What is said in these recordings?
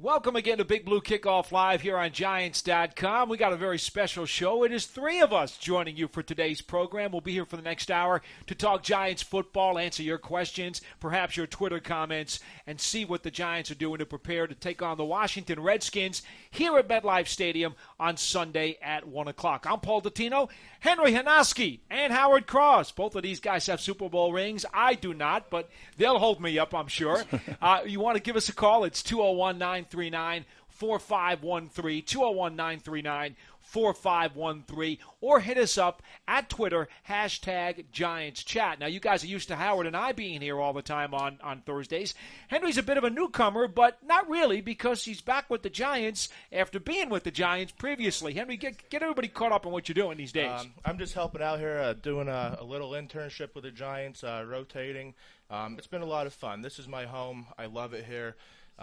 Welcome again to Big Blue Kickoff Live here on Giants.com. We got a very special show. It is three of us joining you for today's program. We'll be here for the next hour to talk Giants football, answer your questions, perhaps your Twitter comments, and see what the Giants are doing to prepare to take on the Washington Redskins here at MetLife Stadium on Sunday at 1 o'clock. I'm Paul Dottino, Henry Hanoski, and Howard Cross. Both of these guys have Super Bowl rings. I do not, but they'll hold me up, I'm sure. You want to give us a call? It's 201-939-4513, 201-939-4513, or hit us up at Twitter, #GiantsChat. Now, you guys are used to Howard and I being here all the time on Thursdays. Henry's a bit of a newcomer, but not really, because he's back with the Giants after being with the Giants previously. Henry, get everybody caught up on what you're doing these days. I'm just helping out here, doing a little internship with the Giants, rotating. It's been a lot of fun. This is my home. I love it here.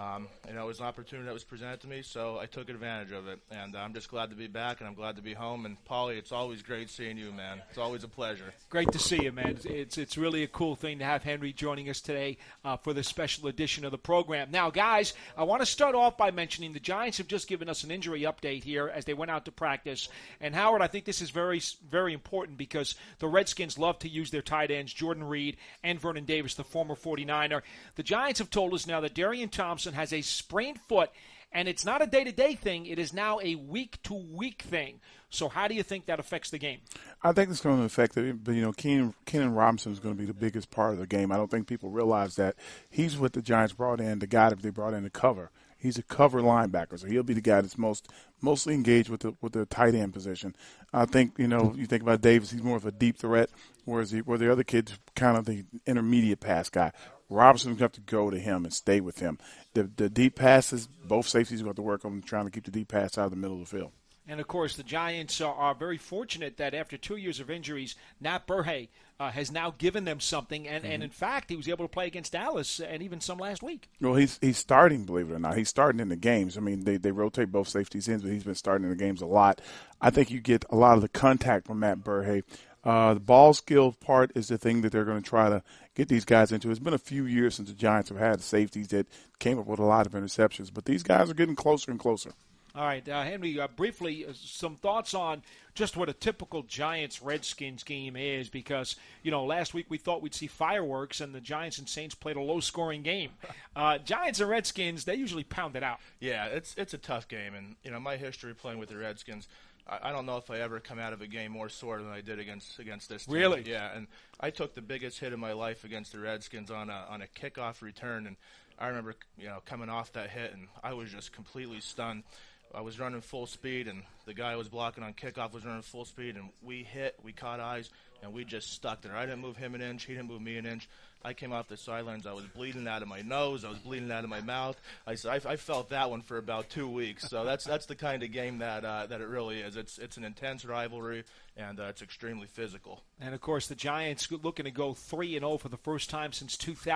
It was an opportunity that was presented to me, so I took advantage of it. And I'm just glad to be back, and I'm glad to be home. And, Paulie, it's always great seeing you, man. It's always a pleasure. Great to see you, man. It's really a cool thing to have Henry joining us today for this special edition of the program. Now, guys, I want to start off by mentioning the Giants have just given us an injury update here as they went out to practice. And, Howard, I think this is very, very important because the Redskins love to use their tight ends, Jordan Reed and Vernon Davis, the former 49er. The Giants have told us now that Darian Thompson has a sprained foot, and it's not a day-to-day thing. It is now a week-to-week thing. So how do you think that affects the game? I think it's going to affect it, but, Kenan Robinson is going to be the biggest part of the game. I don't think people realize that he's what the Giants brought in, the guy that they brought in to cover. He's a cover linebacker, so he'll be the guy that's mostly engaged with the tight end position. I think, you think about Davis, he's more of a deep threat, where the other kid's kind of the intermediate pass guy. Robinson's going to have to go to him and stay with him. The deep passes, both safeties are going to have to work on trying to keep the deep pass out of the middle of the field. And, of course, the Giants are very fortunate that after 2 years of injuries, Nat Burhay has now given them something. And in fact, he was able to play against Dallas and even some last week. Well, he's starting, believe it or not. He's starting in the games. I mean, they rotate both safeties in, but he's been starting in the games a lot. I think you get a lot of the contact from Matt Burhay. The ball skill part is the thing that they're going to try to get these guys into. It's been a few years since the Giants have had safeties that came up with a lot of interceptions, but these guys are getting closer and closer. All right, Henry, briefly, some thoughts on just what a typical Giants-Redskins game is, because, last week we thought we'd see fireworks, and the Giants and Saints played a low-scoring game. Giants and Redskins, they usually pound it out. Yeah, it's a tough game, and, my history playing with the Redskins, I don't know if I ever come out of a game more sore than I did against this team. Really? Yeah, and I took the biggest hit of my life against the Redskins on a kickoff return, and I remember, coming off that hit, and I was just completely stunned. I was running full speed, and the guy who was blocking on kickoff was running full speed, and we caught eyes, and we just stuck there. I didn't move him an inch. He didn't move me an inch. I came off the sidelines. I was bleeding out of my nose. I was bleeding out of my mouth. I felt that one for about 2 weeks. So that's the kind of game that it really is. It's an intense rivalry, and it's extremely physical. And, of course, the Giants looking to go 3-0 for the first time since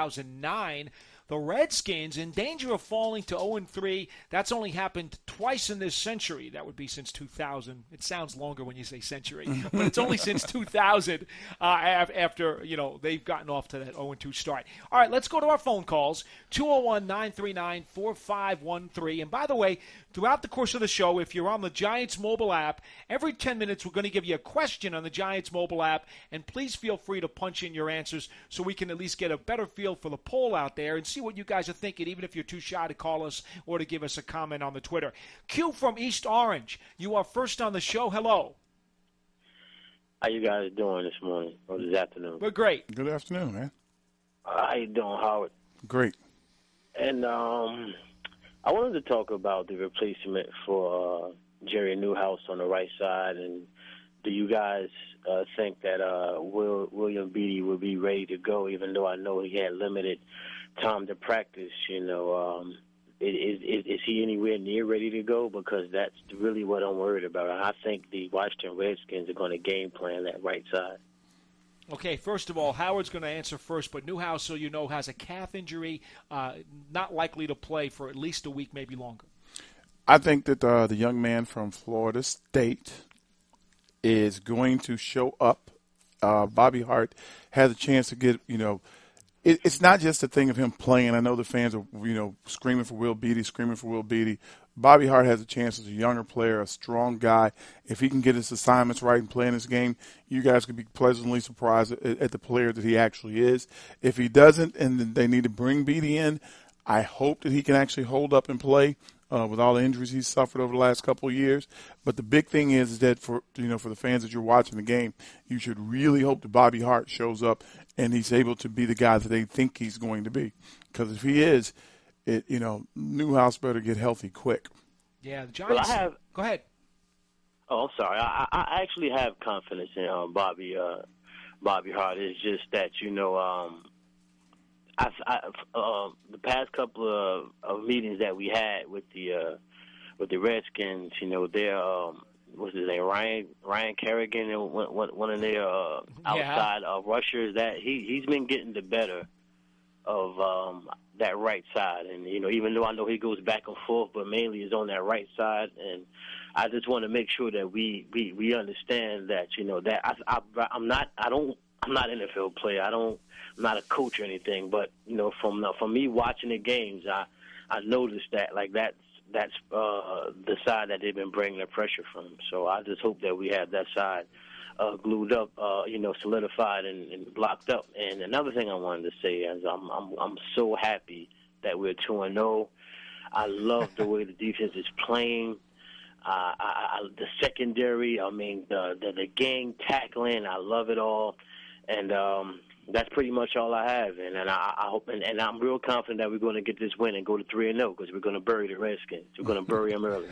2009. The Redskins in danger of falling to 0-3. That's only happened twice in this century. That would be since 2000. It sounds longer when you say century, but it's only since 2000 after, they've gotten off to that 0-2 start. All right, let's go to our phone calls, 201-939-4513. And by the way, throughout the course of the show, if you're on the Giants mobile app, every 10 minutes we're going to give you a question on the Giants mobile app, and please feel free to punch in your answers so we can at least get a better feel for the poll out there and see what you guys are thinking, even if you're too shy to call us or to give us a comment on the Twitter. Q from East Orange, you are first on the show. Hello. How you guys doing this morning or this afternoon? We're great. Good afternoon, man. How you doing, Howard? Great. And I wanted to talk about the replacement for Jerry Newhouse on the right side. And do you guys think that William Beatty will be ready to go, even though I know he had limited time to practice? Is he anywhere near ready to go? Because that's really what I'm worried about. I think the Washington Redskins are going to game plan that right side. Okay, first of all, Howard's going to answer first, but Newhouse, so you know, has a calf injury, not likely to play for at least a week, maybe longer. I think that the young man from Florida State is going to show up. Bobby Hart has a chance to get, it's not just a thing of him playing. I know the fans are, screaming for Will Beatty. Bobby Hart has a chance as a younger player, a strong guy. If he can get his assignments right and play in this game, you guys could be pleasantly surprised at the player that he actually is. If he doesn't and they need to bring Beatty in, I hope that he can actually hold up and play with all the injuries he's suffered over the last couple of years. But the big thing is that for the fans that you're watching the game, you should really hope that Bobby Hart shows up and he's able to be the guy that they think he's going to be. Because if he is, Newhouse better get healthy quick. Yeah, the Giants. Well, Go ahead. Oh, I'm sorry. I actually have confidence in Bobby Hart. It's just that the past couple of meetings that we had with the Redskins, their what's his name, Ryan Kerrigan, and one of their outside rushers, that he's been getting the better of that right side, and even though I know he goes back and forth, but mainly is on that right side, and I just want to make sure that we understand that that I'm not an NFL player. I'm not a coach or anything, but from me watching the games, I noticed that that's the side that they've been bringing the pressure from. So I just hope that we have that side glued up, solidified and blocked up. And another thing I wanted to say is I'm so happy that we're 2-0. I love the way the defense is playing. The secondary, the gang tackling, I love it all. And that's pretty much all I have. And I hope, and I'm real confident that we're going to get this win and go to 3-0 because we're going to bury the Redskins. We're going to bury them early.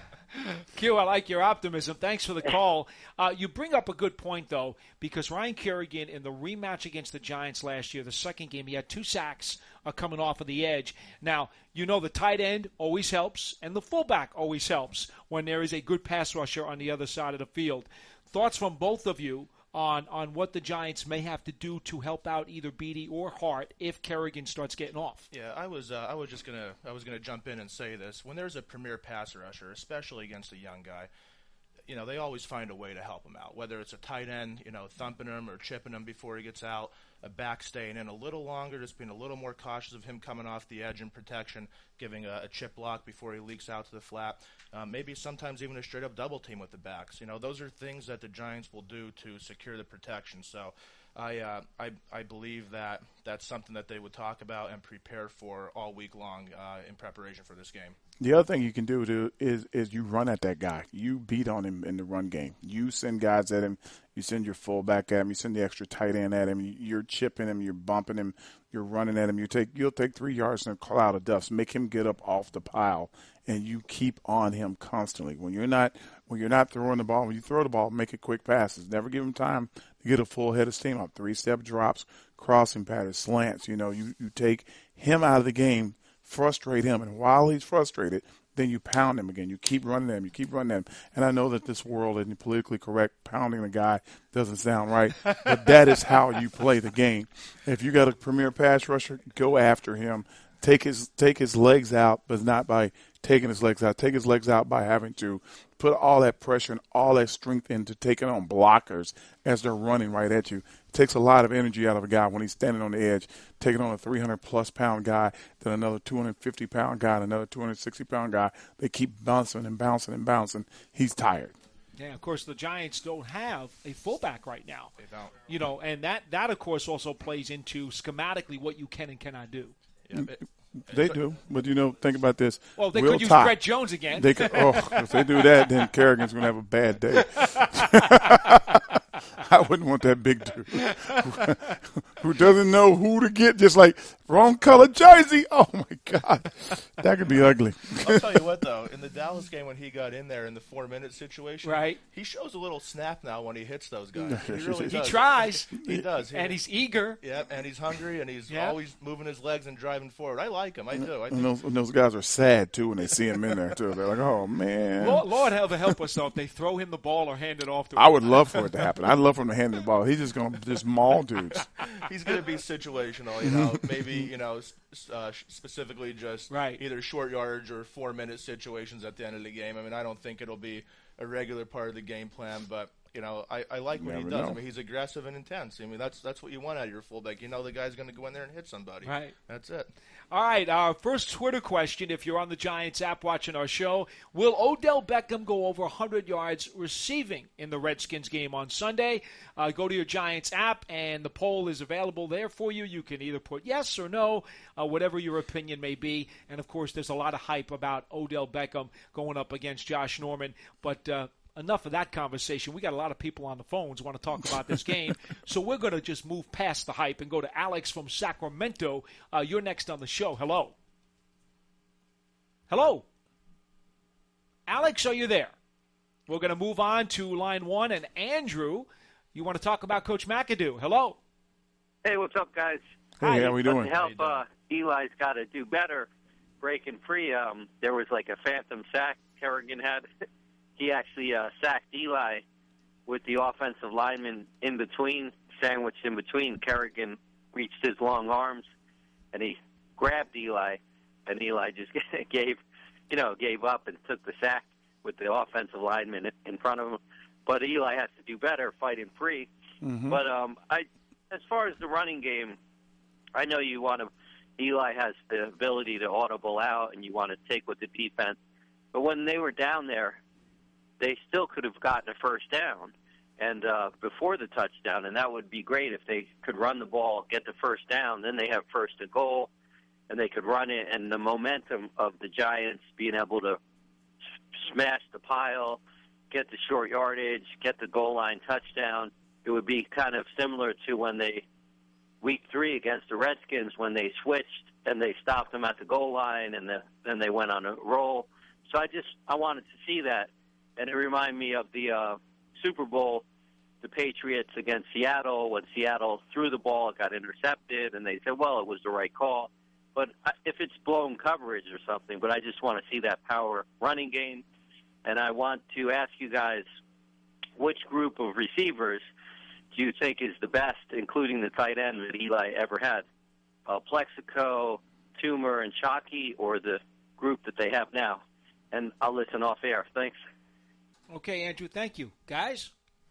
Q, I like your optimism. Thanks for the call. You bring up a good point, though, because Ryan Kerrigan in the rematch against the Giants last year, the second game, he had 2 sacks coming off of the edge. Now, the tight end always helps, and the fullback always helps when there is a good pass rusher on the other side of the field. Thoughts from both of you on what the Giants may have to do to help out either Beatty or Hart if Kerrigan starts getting off? Yeah, I was gonna jump in and say this. When there's a premier pass rusher, especially against a young guy, they always find a way to help him out. Whether it's a tight end, thumping him or chipping him before he gets out, a back staying in a little longer, just being a little more cautious of him coming off the edge in protection, giving a chip block before he leaks out to the flat. Maybe sometimes even a straight-up double team with the backs. Those are things that the Giants will do to secure the protection. So I believe that that's something that they would talk about and prepare for all week long in preparation for this game. The other thing you can do is you run at that guy. You beat on him in the run game. You send guys at him. You send your fullback at him. You send the extra tight end at him. You're chipping him. You're bumping him. You're running at him. You'll take 3 yards in a cloud of dust. Make him get up off the pile, and you keep on him constantly. When you're not throwing the ball, when you throw the ball, make it quick passes. Never give him time to get a full head of steam up. 3-step drops, crossing patterns, slants. You take him out of the game, frustrate him, and while he's frustrated, then you pound him again. You keep running at him, And I know that this world isn't politically correct. Pounding a guy doesn't sound right, but that is how you play the game. If you got a premier pass rusher, go after him. Take his legs out, but not by taking his legs out. Take his legs out by having to put all that pressure and all that strength into taking on blockers as they're running right at you. It takes a lot of energy out of a guy when he's standing on the edge, taking on a 300-plus pound guy, then another 250-pound guy, and another 260-pound guy. They keep bouncing and bouncing and bouncing. He's tired. Yeah, of course, the Giants don't have a fullback right now. They don't. And that of course, also plays into schematically what you can and cannot do. Yeah, They do, but think about this. Well, they Will could use Tye. Brett Jones again. They could. If they do that, then Kerrigan's going to have a bad day. I wouldn't want that big dude who doesn't know who to get, just like wrong color jersey. Oh my God, that could be ugly. I'll tell you what, though, in the Dallas game when he got in there in the 4-minute situation, right? He shows a little snap now when he hits those guys. He really he does. tries. He does, and he's eager. Yeah, and he's hungry, and he's always moving his legs and driving forward. I like him. I do. And those guys are sad too when they see him in there too. They're like, oh man. Lord help us though if they throw him the ball or hand it off to him. I would love for it to happen. I'd love for him to hand the ball. He's just going to maul dudes. He's going to be situational, maybe, specifically just either short yardage or 4-minute situations at the end of the game. I mean, I don't think it'll be a regular part of the game plan, but I like what he Never does. know. I mean, he's aggressive and intense. I mean, that's what you want out of your fullback. You know the guy's going to go in there and hit somebody. Right. That's it. All right, our first Twitter question, if you're on the Giants app watching our show, will Odell Beckham go over 100 yards receiving in the Redskins game on Sunday? Go to your Giants app, and the poll is available there for you. You can either put yes or no, whatever your opinion may be. And, of course, there's a lot of hype about Odell Beckham going up against Josh Norman, but enough of that conversation. We got a lot of people on the phones who want to talk about this game, so we're going to just move past the hype and go to Alex from Sacramento. You're next on the show. Hello. Hello. Alex, are you there? We're going to move on to line one, and Andrew, you want to talk about Coach McAdoo. Hello. Hey, what's up, guys? Hey, how we doing? To help Eli's got to do better breaking free. There was like a phantom sack Kerrigan had. He actually sacked Eli with the offensive lineman in between, sandwiched in between. Kerrigan reached his long arms, and he grabbed Eli, and Eli just gave up and took the sack with the offensive lineman in front of him. But Eli has to do better fighting free. Mm-hmm. But as far as the running game, I know Eli has the ability to audible out, and you want to take with the defense. But when they were down there, they still could have gotten a first down and before the touchdown, and that would be great if they could run the ball, get the first down, then they have first and goal, and they could run it, and the momentum of the Giants being able to smash the pile, get the short yardage, get the goal line touchdown, it would be kind of similar to when week 3 against the Redskins, when they switched and they stopped them at the goal line, and then they went on a roll. So I wanted to see that. And it reminded me of the Super Bowl, the Patriots against Seattle, when Seattle threw the ball, it got intercepted, and they said, well, it was the right call. But if it's blown coverage or something, but I just want to see that power running game. And I want to ask you guys, which group of receivers do you think is the best, including the tight end that Eli ever had? Plexico, Toomer, and Shockey, or the group that they have now? And I'll listen off air. Thanks. Okay, Andrew, thank you. Guys?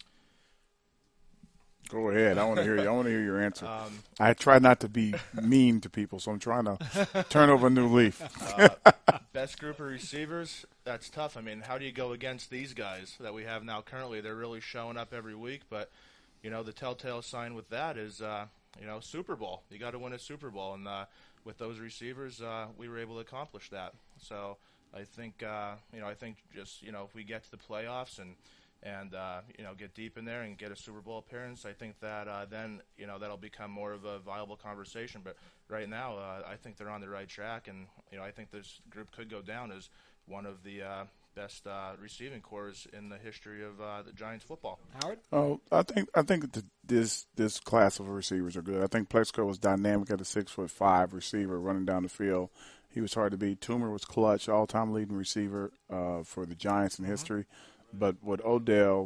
Go ahead. I want to hear you. I want to hear your answer. I try not to be mean to people, so I'm trying to turn over a new leaf. Best group of receivers? That's tough. I mean, how do you go against these guys that we have now currently? They're really showing up every week, but, the telltale sign with that is, Super Bowl. You got to win a Super Bowl, and with those receivers, we were able to accomplish that. So I think, just, if we get to the playoffs and get deep in there and get a Super Bowl appearance, I think that then, that'll become more of a viable conversation. But right now, I think they're on the right track, and, I think this group could go down as one of the best receiving corps in the history of the Giants football. Howard? Oh, I think this class of receivers are good. I think Plexico was dynamic at a 6'5" receiver running down the field. He was hard to beat. Toomer was clutch, all-time leading receiver for the Giants in history. But with Odell,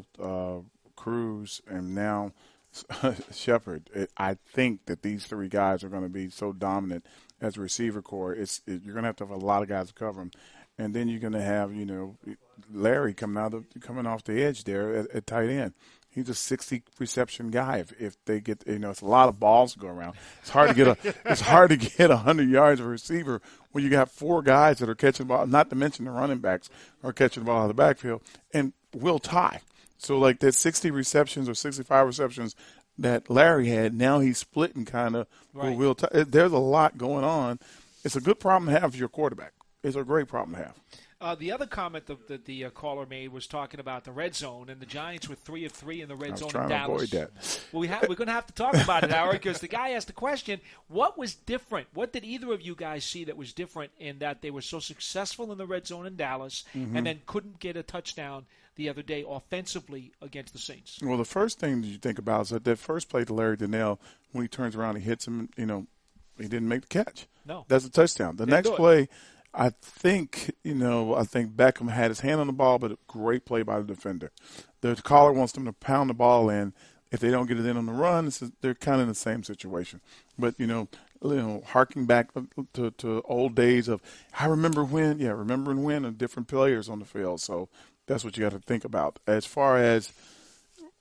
Cruz, and now Shepard, I think that these three guys are going to be so dominant as a receiver core. You're going to have a lot of guys to cover them. And then you're going to have, Larry coming off the edge there at tight end. He's a 60 reception guy. If they get, it's a lot of balls to go around. It's hard to get 100 yards of a receiver when you got 4 guys that are catching the ball. Not to mention the running backs are catching the ball out of the backfield and will tie. So like that 60 receptions or 65 receptions that Larry had, now he's splitting kind of. Right. Will tie. There's a lot going on. It's a good problem to have for your quarterback. It's a great problem to have. The other comment that the caller made was talking about the red zone, and the Giants were 3 of 3 in the red zone in Dallas. I was trying to avoid that. Well, we're going to have to talk about it, Howard, because the guy asked the question, what was different? What did either of you guys see that was different in that they were so successful in the red zone in Dallas and then couldn't get a touchdown the other day offensively against the Saints? Well, the first thing that you think about is that first play to Larry Donnell, when he turns around and hits him, he didn't make the catch. No. That's a touchdown. The next play, I think Beckham had his hand on the ball, but a great play by the defender. The caller wants them to pound the ball in. If they don't get it in on the run, they're kind of in the same situation. But, harking back to old days of, remembering when and different players on the field. So that's what you got to think about. As far as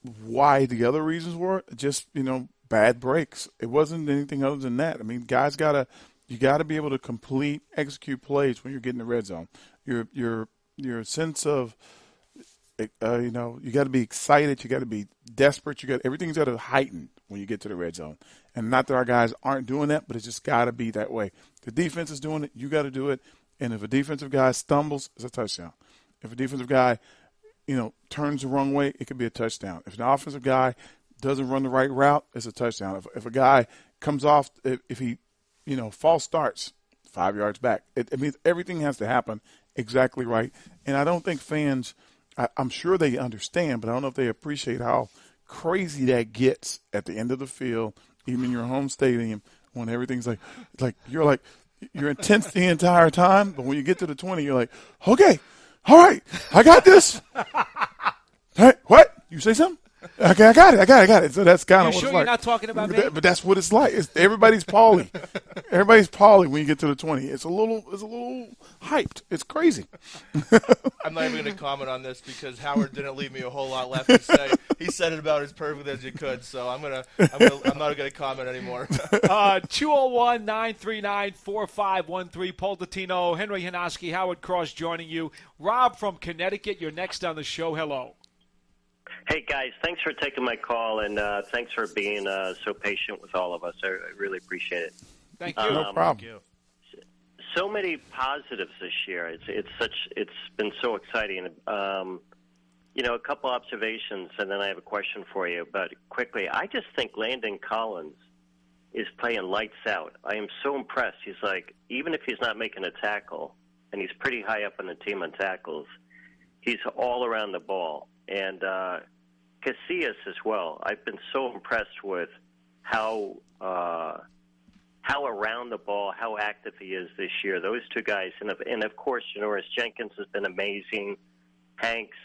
why the other reasons were just, bad breaks. It wasn't anything other than that. I mean, you gotta be able to execute plays when you're getting the red zone. Your sense of, you got to be excited. You got to be desperate. Everything's got to heighten when you get to the red zone. And not that our guys aren't doing that, but it's just got to be that way. The defense is doing it. You got to do it. And if a defensive guy stumbles, it's a touchdown. If a defensive guy, turns the wrong way, it could be a touchdown. If an offensive guy doesn't run the right route, it's a touchdown. If a guy comes off, if he, false starts 5 yards back, it means everything has to happen exactly right. And I don't think fans, I'm sure they understand, but I don't know if they appreciate how crazy that gets at the end of the field, even in your home stadium, when everything's you're intense the entire time, but when you get to the 20, you're like, okay, all right, I got this. Hey, what? You say something? Okay, I got it. So that's kind of what it's like. You're not talking about me? But that's what it's like. Everybody's Paulie. Everybody's Paulie when you get to the 20. It's a little hyped. It's crazy. I'm not even going to comment on this because Howard didn't leave me a whole lot left to say. He said it about as perfect as you could, so I'm not going to comment anymore. 201-939-4513. Paul Dottino, Henry Hinoski, Howard Cross joining you. Rob from Connecticut, you're next on the show. Hello. Hey, guys, thanks for taking my call, and thanks for being so patient with all of us. I really appreciate it. Thank you. No problem. Thank you. So many positives this year. It's been so exciting. A couple observations, and then I have a question for you. But quickly, I just think Landon Collins is playing lights out. I am so impressed. He's even if he's not making a tackle, and he's pretty high up on the team on tackles, he's all around the ball. And Casillas as well. I've been so impressed with how around the ball, how active he is this year. Those two guys, and of course, Janoris Jenkins has been amazing. Hanks,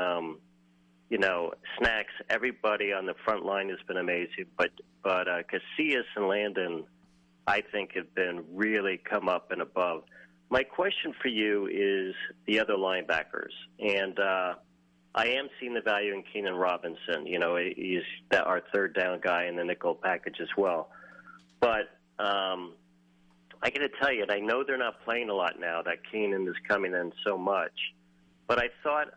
Snacks, everybody on the front line has been amazing. But Casillas and Landon, I think, have been really come up and above. My question for you is the other linebackers, and I am seeing the value in Keenan Robinson. He's our third down guy in the nickel package as well. But I got to tell you, and I know they're not playing a lot now that Keenan is coming in so much. But I thought,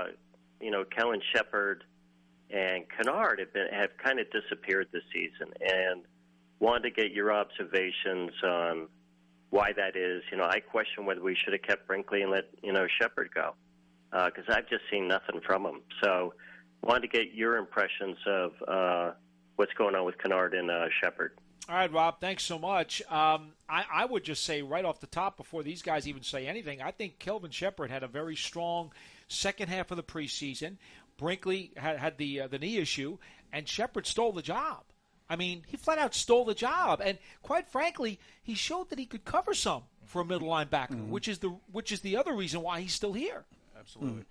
Kellen Shepard and Kennard have kind of disappeared this season, and wanted to get your observations on why that is. I question whether we should have kept Brinkley and let Shepard go. Because I've just seen nothing from him. So wanted to get your impressions of what's going on with Kennard and Shepard. All right, Rob, thanks so much. I would just say right off the top, before these guys even say anything, I think Kelvin Shepard had a very strong second half of the preseason. Brinkley had the knee issue, and Shepard stole the job. I mean, he flat out stole the job. And quite frankly, he showed that he could cover some for a middle linebacker, which is the other reason why he's still here. Absolutely.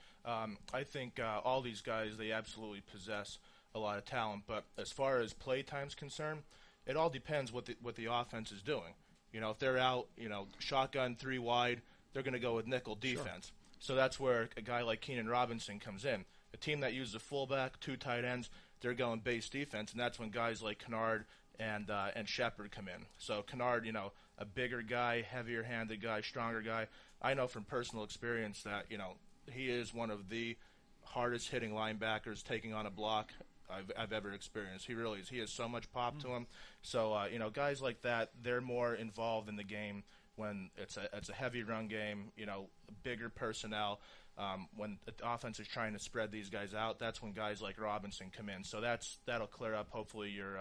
I think all these guys, they absolutely possess a lot of talent. But as far as play time's concerned, it all depends what the offense is doing. If they're out, shotgun 3 wide, they're going to go with nickel defense. Sure. So that's where a guy like Keenan Robinson comes in. A team that uses a fullback, 2 tight ends, they're going base defense, and that's when guys like Kennard and Shepard come in. So Kennard, a bigger guy, heavier-handed guy, stronger guy. I know from personal experience that, he is one of the hardest hitting linebackers taking on a block I've ever experienced. He really is. He has so much pop to him. So guys like that, they're more involved in the game when it's a heavy run game. Bigger personnel. When the offense is trying to spread these guys out, that's when guys like Robinson come in. So that'll clear up hopefully your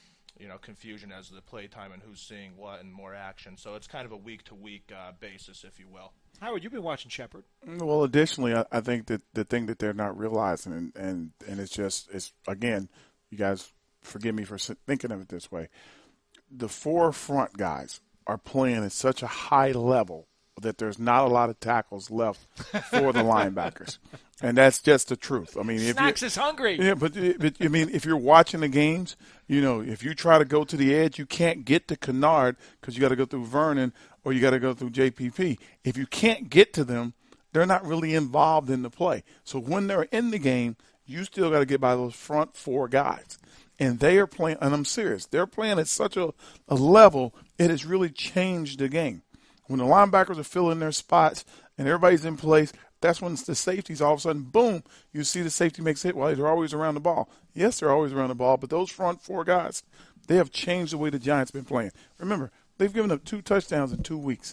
confusion as to the play time and who's seeing what and more action. So it's kind of a week-to-week basis, if you will. Howard, you've been watching Shepard. Well, additionally, I think that the thing that they're not realizing, and it's again, you guys forgive me for thinking of it this way, the 4 front guys are playing at such a high level that there's not a lot of tackles left for the linebackers. And that's just the truth. I mean, Snacks is hungry. Yeah, but I mean, if you're watching the games, if you try to go to the edge, you can't get to Kennard because you got to go through Vernon or you got to go through JPP. If you can't get to them, they're not really involved in the play. So when they're in the game, You still got to get by those front 4 guys. And they are playing, and I'm serious, they're playing at such a level, it has really changed the game. When the linebackers are filling their spots and everybody's in place, that's when the safeties all of a sudden, boom, you see the safety makes it. Well, they're always around the ball. Yes, they're always around the ball, but those front 4 guys, they have changed the way the Giants been playing. Remember, they've given up 2 touchdowns in 2 weeks.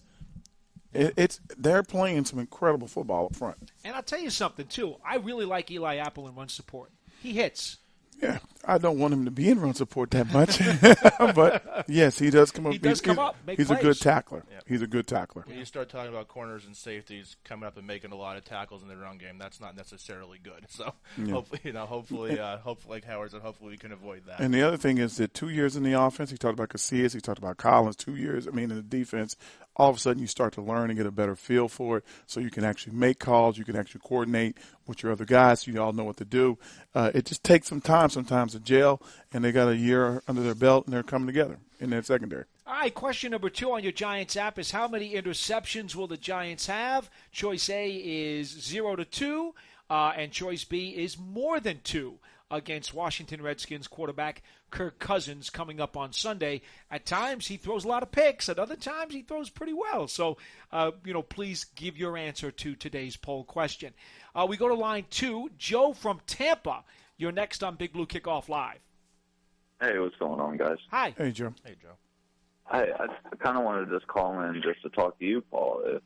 They're playing some incredible football up front. And I'll tell you something, too. I really like Eli Apple in run support. He hits. Yeah, I don't want him to be in run support that much. But, yes, he does come up. He does come up, make He's plays. a good tackler. Yeah. He's a good tackler. When you start talking about corners and safeties coming up and making a lot of tackles in the run game, that's not necessarily good. So hopefully, like Howard said, hopefully we can avoid that. And the other thing is that 2 years in the offense, he talked about Casillas, he talked about Collins, 2 years, in the defense, all of a sudden you start to learn and get a better feel for it so you can actually make calls, you can actually coordinate with your other guys so you all know what to do. It just takes some time sometimes to gel, and they got a year under their belt, and they're coming together in their secondary. All right, question number 2 on your Giants app is how many interceptions will the Giants have? Choice A is 0 to 2, and choice B is more than 2 against Washington Redskins quarterback Kirk Cousins coming up on Sunday. At times he throws a lot of picks. At other times he throws pretty well. So, please give your answer to today's poll question. We go to line 2. Joe from Tampa. You're next on Big Blue Kickoff Live. Hey, what's going on, guys? Hi. Hey, Joe. Hey, Joe. I kind of wanted to just call in just to talk to you, Paul. If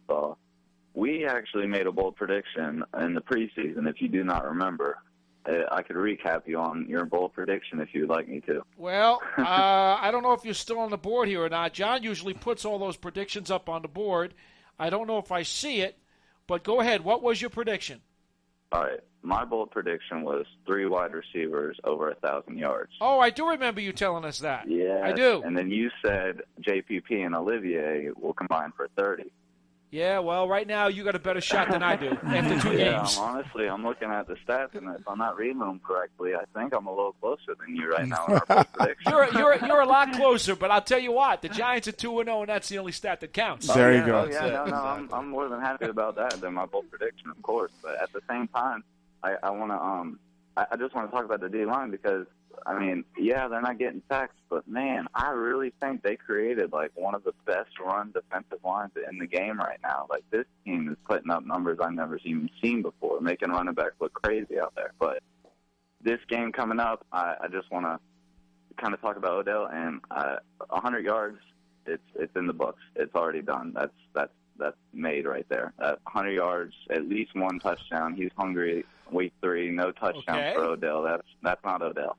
we actually made a bold prediction in the preseason, if you do not remember, I could recap you on your bold prediction if you'd like me to. Well, I don't know if you're still on the board here or not. John usually puts all those predictions up on the board. I don't know if I see it, but go ahead. What was your prediction? All right. My bold prediction was 3 wide receivers over 1,000 yards. Oh, I do remember you telling us that. Yeah. I do. And then you said JPP and Olivier will combine for 30. Yeah, well, right now you got a better shot than I do after 2 games. I'm looking at the stats, and if I'm not reading them correctly, I think I'm a little closer than you right now in our bold prediction. You're a lot closer, but I'll tell you what, the Giants are 2-0, and that's the only stat that counts. There you go. I'm more than happy about that than my bold prediction, of course. But at the same time, I want to I just want to talk about the D-line because, they're not getting sacks, but, man, I really think they created, one of the best run defensive lines in the game right now. This team is putting up numbers I've never even seen before, making running backs look crazy out there. But this game coming up, I just want to kind of talk about Odell, and 100 yards, it's in the books. It's already done. That's made right there. 100 yards, at least 1 touchdown. He's hungry. Week 3, no touchdown for Odell. That's not Odell.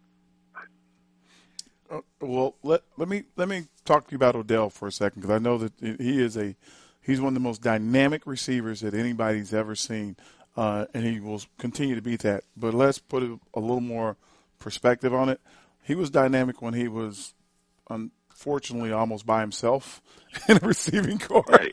Well, let me talk to you about Odell for a second because I know that he's one of the most dynamic receivers that anybody's ever seen, and he will continue to be that. But let's put a little more perspective on it. He was dynamic when he was unfortunately almost by himself in a receiving corps. Right.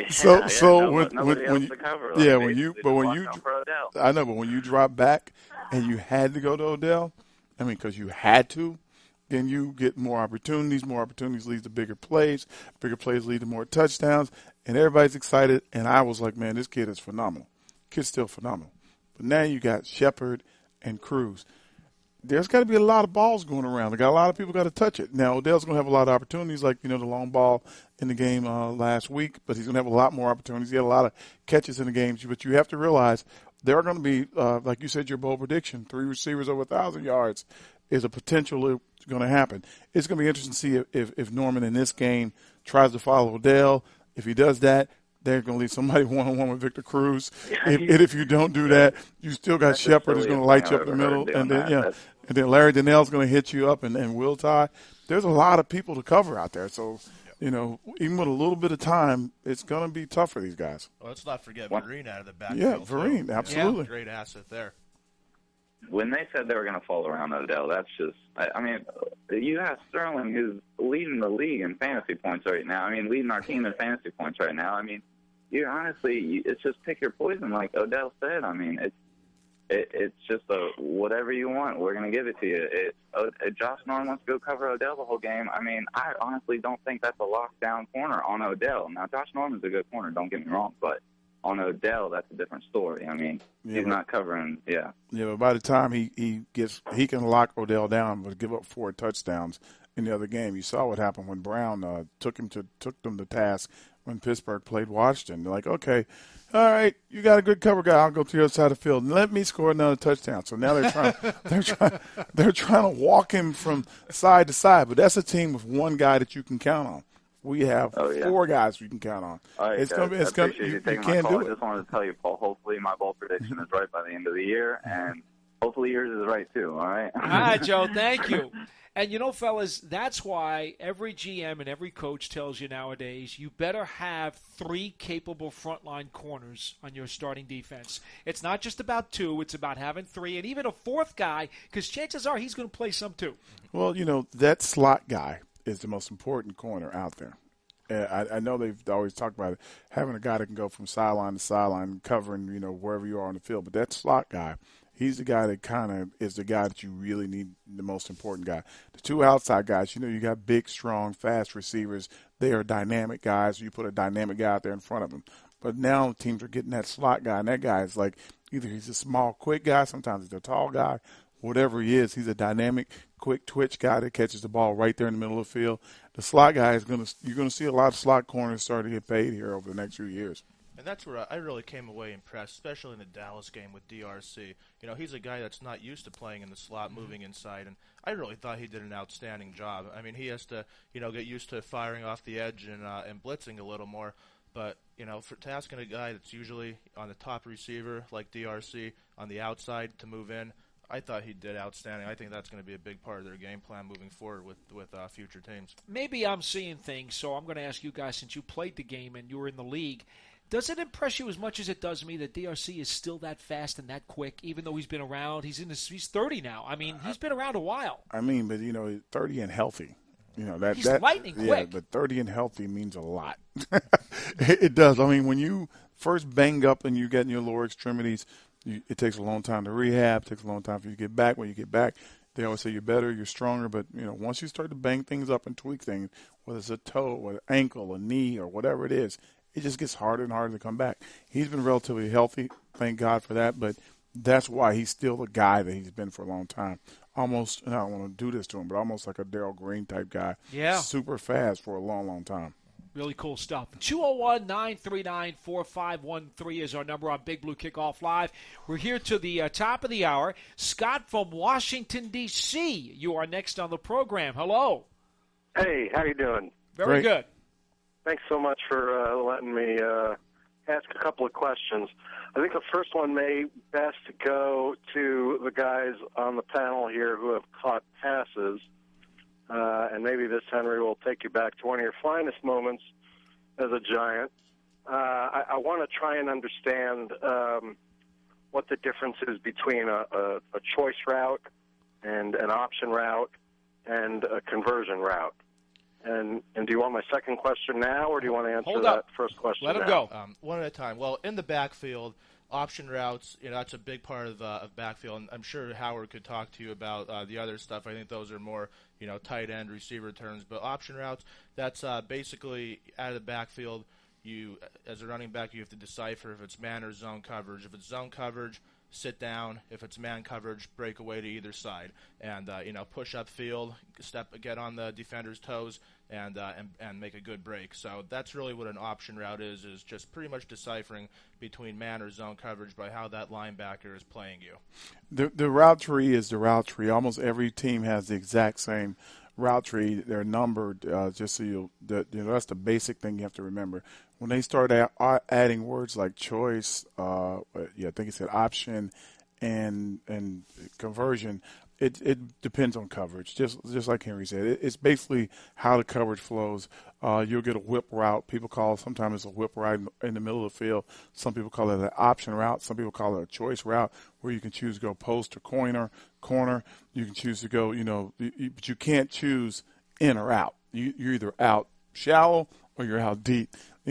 When you drop back and you had to go to Odell, because you had to, then you get more opportunities. More opportunities lead to bigger plays. Bigger plays lead to more touchdowns, and everybody's excited. And I was like, man, this kid is phenomenal. Kid's still phenomenal. But now you got Shepard and Cruz. There's got to be a lot of balls going around. They got a lot of people got to touch it. Now, Odell's going to have a lot of opportunities, like, the long ball in the game last week, but he's going to have a lot more opportunities. He had a lot of catches in the games, but you have to realize there are going to be, like you said, your bold prediction, 3 receivers over 1,000 yards is a potential going to happen. It's going to be interesting to see if Norman in this game tries to follow Odell. If he does that, they're going to leave somebody one-on-one with Victor Cruz. If you don't do that, you still got Shepard who's going to light you up in the middle. And then Larry Donnell's going to hit you up and Will Ty. There's a lot of people to cover out there. So, even with a little bit of time, it's going to be tough for these guys. Well, let's not forget Vereen out of the backfield. Yeah, Vereen, absolutely. Yeah, great asset there. When they said they were going to fall around Odell, that's just you have Sterling who's leading the league in fantasy points right now. Leading our team in fantasy points right now. You honestly, it's just pick your poison, like Odell said. It's just whatever you want, we're going to give it to you. Josh Norman wants to go cover Odell the whole game. I honestly don't think that's a lockdown corner on Odell. Now, Josh Norman's a good corner, don't get me wrong, but on Odell, that's a different story. I mean, he's not covering. Yeah. Yeah, but by the time he can lock Odell down, but give up 4 touchdowns in the other game. You saw what happened when Brown took them to task when Pittsburgh played Washington. They're like, okay, all right, you got a good cover guy. I'll go to the other side of the field and let me score another touchdown. So now they're trying to walk him from side to side. But that's a team with one guy that you can count on. We have 4 guys you can count on. All right, it's guys, gonna be. You can't do it. I just wanted to tell you, Paul. Hopefully, my bold prediction is right by the end of the year, and hopefully yours is right too. All right. All right, Joe. Thank you. And, you know, fellas, that's why every GM and every coach tells you nowadays you better have 3 capable frontline corners on your starting defense. It's not just about 2. It's about having 3 and even a 4th guy, because chances are he's going to play some too. Well, you know, that slot guy is the most important corner out there. I know they've always talked about it, having a guy that can go from sideline to sideline, covering, you know, wherever you are on the field. But that slot guy, he's the guy that kind of is the guy that you really need, the most important guy. The 2 outside guys, you know, you got big, strong, fast receivers. They are dynamic guys. You put a dynamic guy out there in front of them. But now teams are getting that slot guy, and that guy is like either he's a small, quick guy, sometimes he's a tall guy. Whatever he is, he's a dynamic, quick twitch guy that catches the ball right there in the middle of the field. The slot guy you're going to see a lot of slot corners start to get paid here over the next few years. And that's where I really came away impressed, especially in the Dallas game with DRC. You know, he's a guy that's not used to playing in the slot, moving inside, and I really thought he did an outstanding job. I mean, he has to, you know, get used to firing off the edge and blitzing a little more. But, you know, for tasking a guy that's usually on the top receiver like DRC on the outside to move in, I thought he did outstanding. I think that's going to be a big part of their game plan moving forward with future teams. Maybe I'm seeing things, so I'm going to ask you guys, since you played the game and you were in the league, does it impress you as much as it does me that DRC is still that fast and that quick, even though he's been around? He's 30 now. I mean, he's been around a while. I mean, but, you know, 30 and healthy. You know, he's lightning quick. Yeah, but 30 and healthy means a lot. It does. I mean, when you first bang up and you get in your lower extremities, it takes a long time to rehab. It takes a long time for you to get back. When you get back, they always say you're better, you're stronger. But, you know, once you start to bang things up and tweak things, whether it's a toe or an ankle, a knee, or whatever it is, it just gets harder and harder to come back. He's been relatively healthy, thank God for that. But that's why he's still the guy that he's been for a long time. Almost, and I don't want to do this to him, but almost like a Darrell Green type guy. Yeah. Super fast for a long, long time. Really cool stuff. 201-939-4513 is our number on Big Blue Kickoff Live. We're here to the top of the hour. Scott from Washington, D.C., you are next on the program. Hello. Hey, how you doing? Very good. Thanks so much for letting me ask a couple of questions. I think the first one may best go to the guys on the panel here who have caught passes. And maybe this, Henry, will take you back to one of your finest moments as a Giant. I want to try and understand what the difference is between a choice route and an option route and a conversion route. And do you want my second question now, or do you want to answer that first question Let now? him go. One at a time. Well, in the backfield, option routes, you know, that's a big part of backfield. And I'm sure Howard could talk to you about the other stuff. I think those are more, you know, tight end receiver terms. But option routes, that's basically out of the backfield. You, as a running back, you have to decipher if it's man or zone coverage. If it's zone coverage, sit down. If it's man coverage, break away to either side, and you know, push up field, get on the defender's toes, and make a good break. So that's really what an option route is just pretty much deciphering between man or zone coverage by how that linebacker is playing you. The route tree is the route tree. Almost every team has the exact same route tree. They're numbered, just so that's the basic thing you have to remember. When they start adding words like choice, I think he said option and conversion, it depends on coverage. Just like Henry said, it's basically how the coverage flows. You'll get a whip route. People sometimes it's a whip route in the middle of the field. Some people call it an option route. Some people call it a choice route, where you can choose to go post or corner. You can choose to go, but you can't choose in or out. You're either out shallow or you're out deep.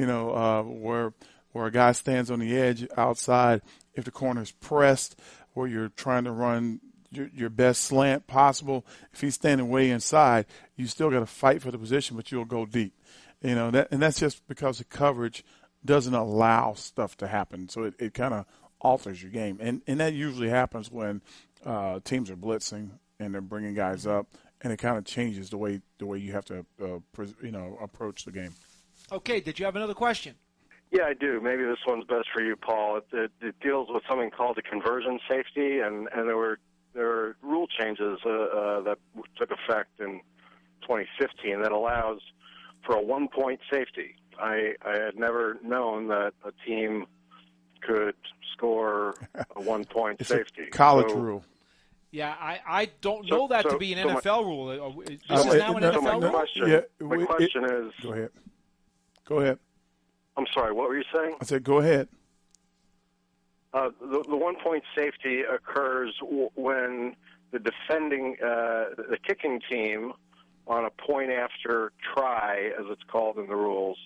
Where a guy stands on the edge outside, if the corner's pressed, where you're trying to run your best slant possible. If he's standing way inside, you still got to fight for the position, but you'll go deep. And that's just because the coverage doesn't allow stuff to happen. So it kind of alters your game. And that usually happens when teams are blitzing and they're bringing guys up, and it kind of changes the way you have to approach the game. Okay, did you have another question? Yeah, I do. Maybe this one's best for you, Paul. It deals with something called the conversion safety, and there were rule changes that took effect in 2015 that allows for a 1-point safety. I had never known that a team could score a 1-point safety. A college rule. Yeah, I don't know that to be an NFL rule. This is now an NFL rule? My question is... Go ahead. I'm sorry, what were you saying? I said go ahead. The 1-point safety occurs when the the kicking team on a point after try, as it's called in the rules,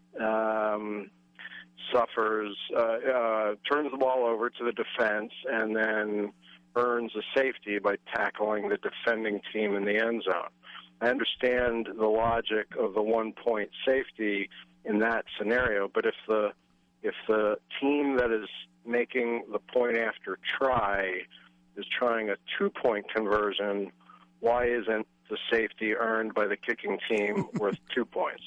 turns the ball over to the defense and then earns a safety by tackling the defending team in the end zone. I understand the logic of the 1-point safety in that scenario, but if the team that is making the point after try is trying a 2-point conversion, why isn't the safety earned by the kicking team worth 2 points?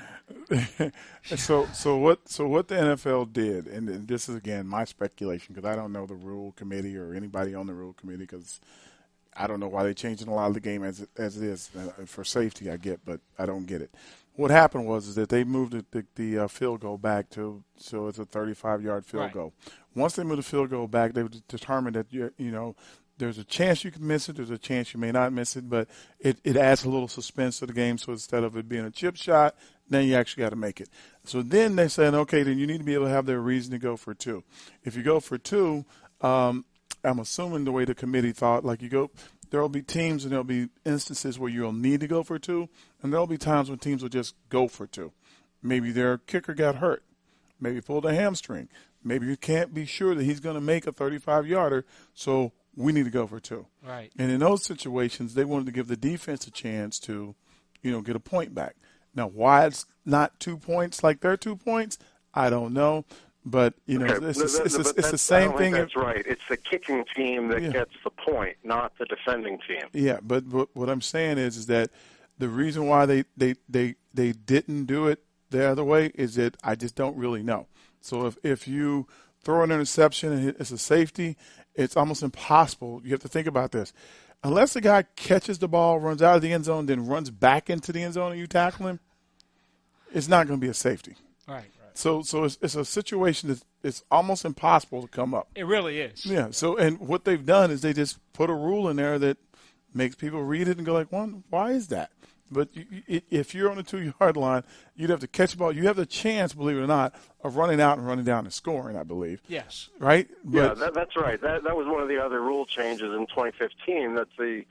So what the NFL did, and this is again my speculation because I don't know the rule committee or anybody on the rule committee, because I don't know why they changed a lot of the game as it is for safety. I get, but I don't get it. What happened was that they moved the field goal back so it's a 35-yard field goal. Once they moved the field goal back, they determined that there's a chance you can miss it, there's a chance you may not miss it, but it adds a little suspense to the game. So instead of it being a chip shot, then you actually got to make it. So then they said, okay, then you need to be able to have their reason to go for 2. If you go for 2, I'm assuming the way the committee thought, there will be teams and there will be instances where you'll need to go for 2, and there will be times when teams will just go for 2. Maybe their kicker got hurt. Maybe pulled a hamstring. Maybe you can't be sure that he's going to make a 35-yarder, so we need to go for 2. Right. And in those situations, they wanted to give the defense a chance to, get a point back. Now, why it's not 2 points like their 2 points, I don't know. But, it's the same thing. That's right. It's the kicking team that gets the point, not the defending team. Yeah, but what I'm saying is that the reason why they didn't do it the other way is that I just don't really know. So if you throw an interception and it's a safety, it's almost impossible. You have to think about this. Unless the guy catches the ball, runs out of the end zone, then runs back into the end zone and you tackle him, it's not going to be a safety. Right. So it's a situation that it's almost impossible to come up. It really is. Yeah. So and what they've done is they just put a rule in there that makes people read it and go like, why is that? But if you're on the 2-yard line, you'd have to catch the ball. You have the chance, believe it or not, of running out and running down and scoring, I believe. Yes. Right? Yeah, that's right. That was one of the other rule changes in 2015, that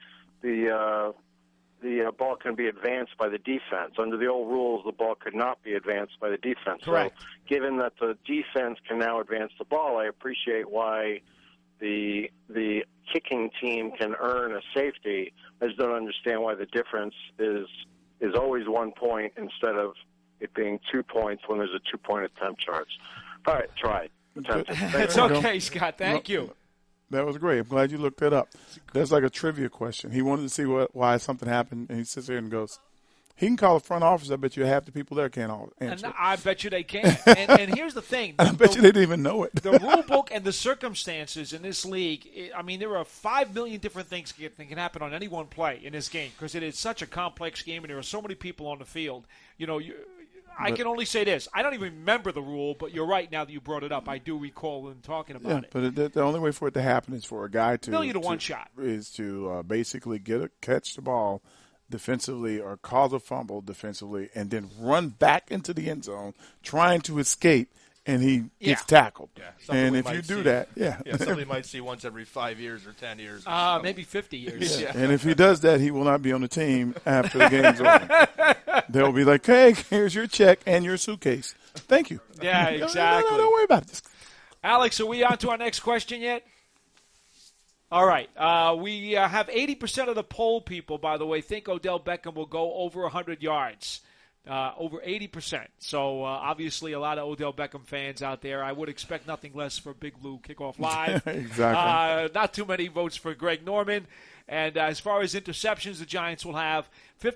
the ball can be advanced by the defense. Under the old rules, the ball could not be advanced by the defense. Correct. So given that the defense can now advance the ball, I appreciate why the kicking team can earn a safety. I just don't understand why the difference is always 1 point instead of it being 2 points when there's a 2-point attempt charge. All right, tried. It's okay, Scott. Thank you. That was great. I'm glad you looked that up. That's like a trivia question. He wanted to see why something happened, and he sits there and goes, he can call the front office. I bet you half the people there can't all answer. And I bet you they can. And here's the thing. I bet you they didn't even know it. The rule book and the circumstances in this league, there are 5 million different things that can happen on any one play in this game because it is such a complex game and there are so many people on the field. I can only say this. I don't even remember the rule, but you're right now that you brought it up. I do recall them talking about it. But the only way for it to happen is for a guy to – 1,000,000 to 1 shot. Is to basically catch the ball defensively or cause a fumble defensively and then run back into the end zone trying to escape, and he gets tackled. Yeah, and if you do that, something you might see once every 5 years or 10 years. Maybe 50 years. Yeah. And if he does that, he will not be on the team after the game's over. They'll be like, hey, here's your check and your suitcase. Thank you. Yeah, exactly. No, don't worry about it. Alex, are we on to our next question yet? All right. We have 80% of the poll people, by the way, think Odell Beckham will go over 100 yards. over 80%. So obviously a lot of Odell Beckham fans out there. I would expect nothing less for Big Blue Kickoff Live. Exactly. Not too many votes for Greg Norman. And as far as interceptions, the Giants will have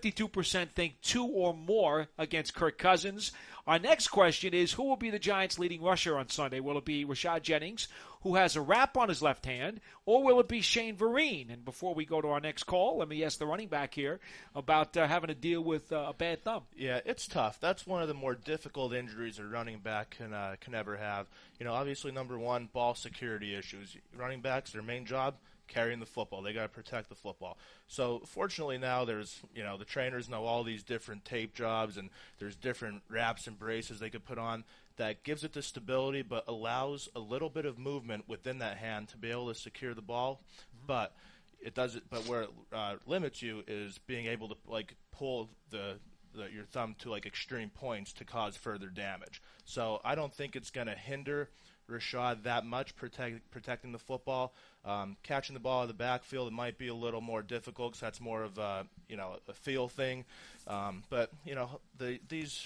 52% think 2 or more against Kirk Cousins. Our next question is, who will be the Giants' leading rusher on Sunday? Will it be Rashad Jennings, who has a wrap on his left hand, or will it be Shane Vereen? And before we go to our next call, let me ask the running back here about having to deal with a bad thumb. Yeah, it's tough. That's one of the more difficult injuries a running back can ever have. Obviously, number one, ball security issues. Running backs, their main job, carrying the football. They got to protect the football. So fortunately now there's, the trainers know all these different tape jobs, and there's different wraps and braces they could put on that gives it the stability but allows a little bit of movement within that hand to be able to secure the ball. But it doesn't. But where it limits you is being able to pull your thumb to extreme points to cause further damage. So I don't think it's going to hinder Rashad that much protecting the football. Catching the ball out of the backfield, it might be a little more difficult because that's more of a feel thing. But these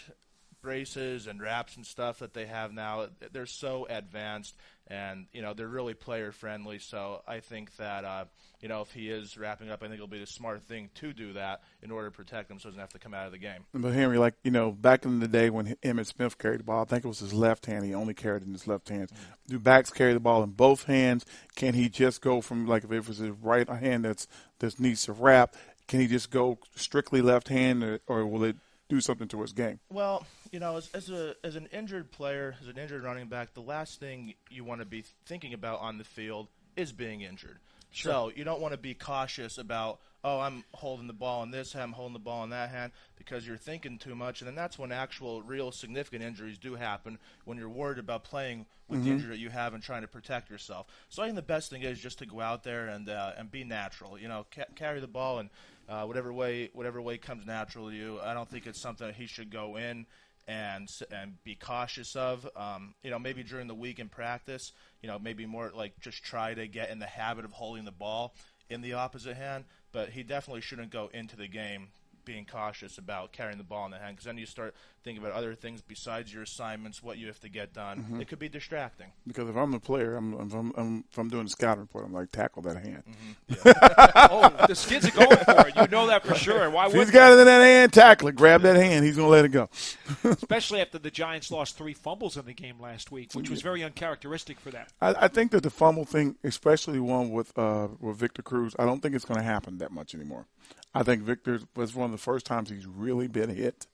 braces and wraps and stuff that they have now, they're so advanced, and they're really player friendly. So I think that if he is wrapping up, I think it'll be the smart thing to do that in order to protect him so he doesn't have to come out of the game. But Henry, back in the day when Emmitt Smith carried the ball, I think it was his left hand. He only carried it in his left hand. Mm-hmm. Do backs carry the ball in both hands? Can he just go from if it was his right hand that needs to wrap? Can he just go strictly left hand, or will it do something to his game? Well, as an injured player, as an injured running back, the last thing you want to be thinking about on the field is being injured. Sure. So you don't want to be cautious about, I'm holding the ball in this hand, I'm holding the ball in that hand, because you're thinking too much, and then that's when actual, real significant injuries do happen, when you're worried about playing with the injury that you have and trying to protect yourself. So I think the best thing is just to go out there and be natural. Carry the ball and whatever way comes natural to you. I don't think it's something that he should go in and be cautious of. Maybe during the week in practice, maybe more just try to get in the habit of holding the ball in the opposite hand. But he definitely shouldn't go into the game being cautious about carrying the ball in the hand, because then you start thinking about other things besides your assignments, what you have to get done. Mm-hmm. It could be distracting. Because if I'm the player, if I'm doing the scouting report, I'm tackle that hand. Mm-hmm. Yeah. The Skids are going for it. You know that for sure. Why would he's got it in that hand? Tackle it. Grab that hand. He's going to let it go. Especially after the Giants lost 3 fumbles in the game last week, which was very uncharacteristic for them. I think that the fumble thing, especially one with Victor Cruz, I don't think it's going to happen that much anymore. I think Victor was one of the first times he's really been hit,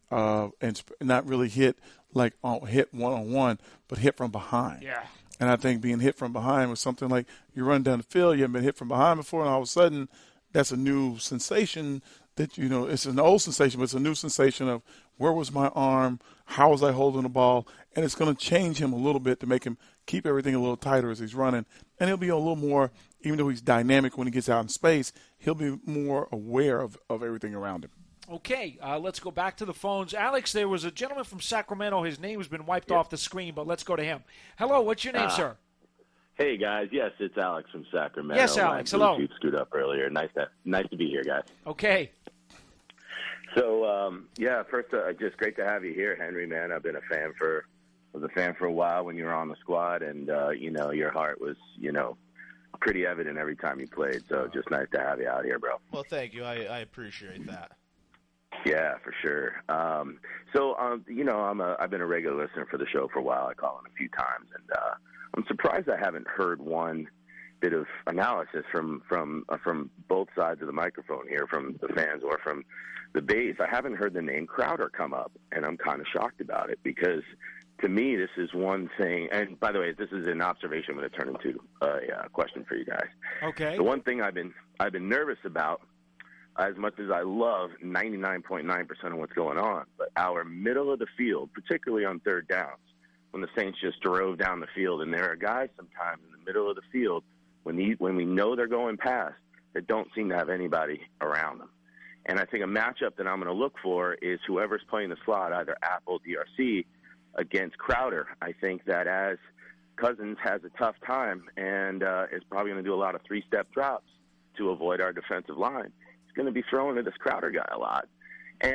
and not really hit hit one-on-one, but hit from behind. Yeah. And I think being hit from behind was something like you run down the field, you haven't been hit from behind before, and all of a sudden that's a new sensation that, it's an old sensation, but it's a new sensation of where was my arm, how was I holding the ball, and it's going to change him a little bit to make him keep everything a little tighter as he's running, and he'll be a little more, even though he's dynamic when he gets out in space, he'll be more aware of everything around him. Okay, let's go back to the phones. Alex, there was a gentleman from Sacramento. His name has been wiped off the screen, but let's go to him. Hello, what's your name, sir? Hey, guys. Yes, it's Alex from Sacramento. Yes, Alex. Hello. You screwed up earlier. Nice to be here, guys. Okay. So, first, just great to have you here, Henry, man. I've been a fan for a while when you were on the squad, and, your heart was, pretty evident every time you played. So just nice to have you out here, bro. Well, thank you. I appreciate that. Yeah, for sure. I've been a regular listener for the show for a while. I call in a few times, and I'm surprised I haven't heard one bit of analysis from both sides of the microphone here, from the fans or from the base. I haven't heard the name Crowder come up, and I'm kind of shocked about it, because to me, this is one thing. And by the way, this is an observation I'm going to turn into a question for you guys. Okay. The one thing I've been nervous about, as much as I love 99.9% of what's going on, but our middle of the field, particularly on third downs, when the Saints just drove down the field, and there are guys sometimes in the middle of the field when we know they're going past that don't seem to have anybody around them. And I think a matchup that I'm going to look for is whoever's playing the slot, either Apple, DRC, against Crowder. I think that as Cousins has a tough time and is probably going to do a lot of 3-step drops to avoid our defensive line, he's going to be throwing to this Crowder guy a lot. And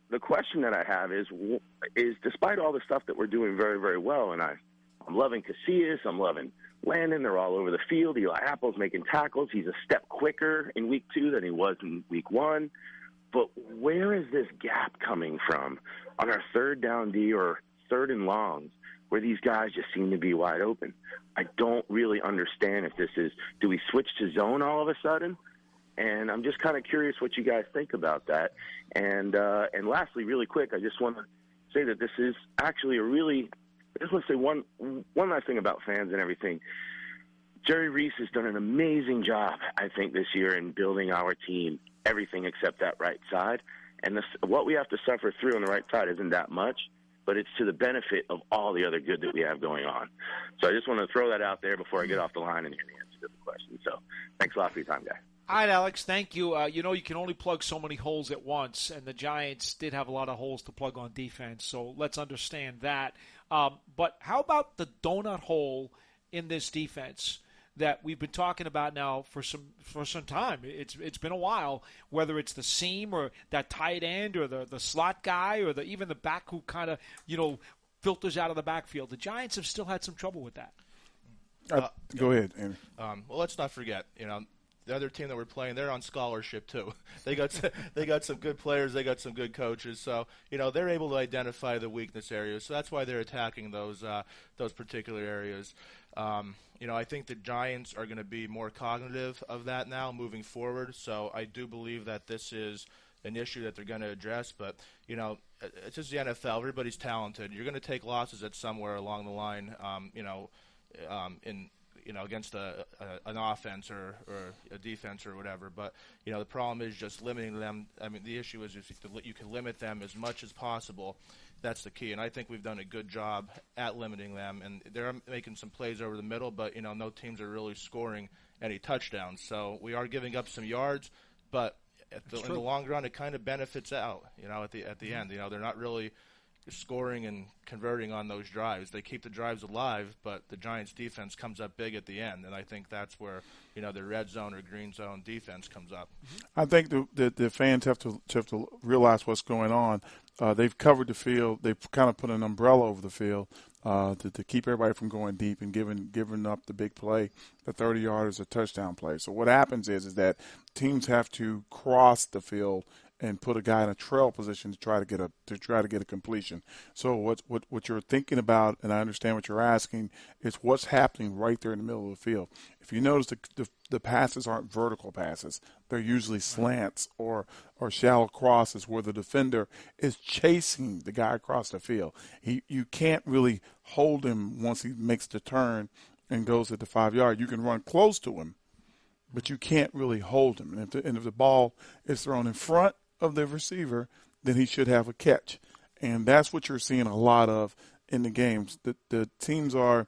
the question that I have is despite all the stuff that we're doing very, very well, and I'm loving Casillas, I'm loving Landon, they're all over the field. Eli Apple's making tackles. He's a step quicker in week 2 than he was in week 1. But where is this gap coming from on our third down D or third and longs where these guys just seem to be wide open? I don't really understand if this is, do we switch to zone all of a sudden? And I'm just kind of curious what you guys think about that. And lastly, really quick, I just want to say that this is actually I just want to say one last thing about fans and everything. Jerry Reese has done an amazing job, I think, this year in building our team, everything except that right side. And what we have to suffer through on the right side isn't that much, but it's to the benefit of all the other good that we have going on. So I just want to throw that out there before I get off the line and hear the answer to the question. So thanks a lot for your time, guys. All right, Alex, thank you. You can only plug so many holes at once, and the Giants did have a lot of holes to plug on defense, so let's understand that. But how about the donut hole in this defense that we've been talking about now for some time? It's been a while, whether it's the seam or that tight end or the slot guy or even the back who kind of, filters out of the backfield. The Giants have still had some trouble with that. Go ahead, Andy. Well, let's not forget, the other team that we're playing, they're on scholarship too. They got some good players. They got some good coaches. So they're able to identify the weakness areas. So that's why they're attacking those particular areas. I think the Giants are going to be more cognitive of that now moving forward. So I do believe that this is an issue that they're going to address. But it's just the NFL. Everybody's talented. You're going to take losses at somewhere along the line. Against an offense or a defense or whatever. But, the problem is just limiting them. I mean, the issue is if you can limit them as much as possible. That's the key. And I think we've done a good job at limiting them. And they're making some plays over the middle, but, no teams are really scoring any touchdowns. So we are giving up some yards, but in the long run, it kind of benefits out, at the end. They're not really scoring and converting on those drives. They keep the drives alive, but the Giants' defense comes up big at the end, and I think that's where the red zone or green zone defense comes up. I think the fans have to realize what's going on. They've covered the field. They've kind of put an umbrella over the field to keep everybody from going deep and giving up the big play. The 30-yard is a touchdown play. So what happens is that teams have to cross the field and put a guy in a trail position to try to get a completion. So what you're thinking about, and I understand what you're asking, is what's happening right there in the middle of the field. If you notice, the passes aren't vertical passes; they're usually slants or shallow crosses where the defender is chasing the guy across the field. You can't really hold him once he makes the turn and goes at the 5-yard. You can run close to him, but you can't really hold him. And if the ball is thrown in front of the receiver, then he should have a catch. And that's what you're seeing a lot of in the games. The teams are,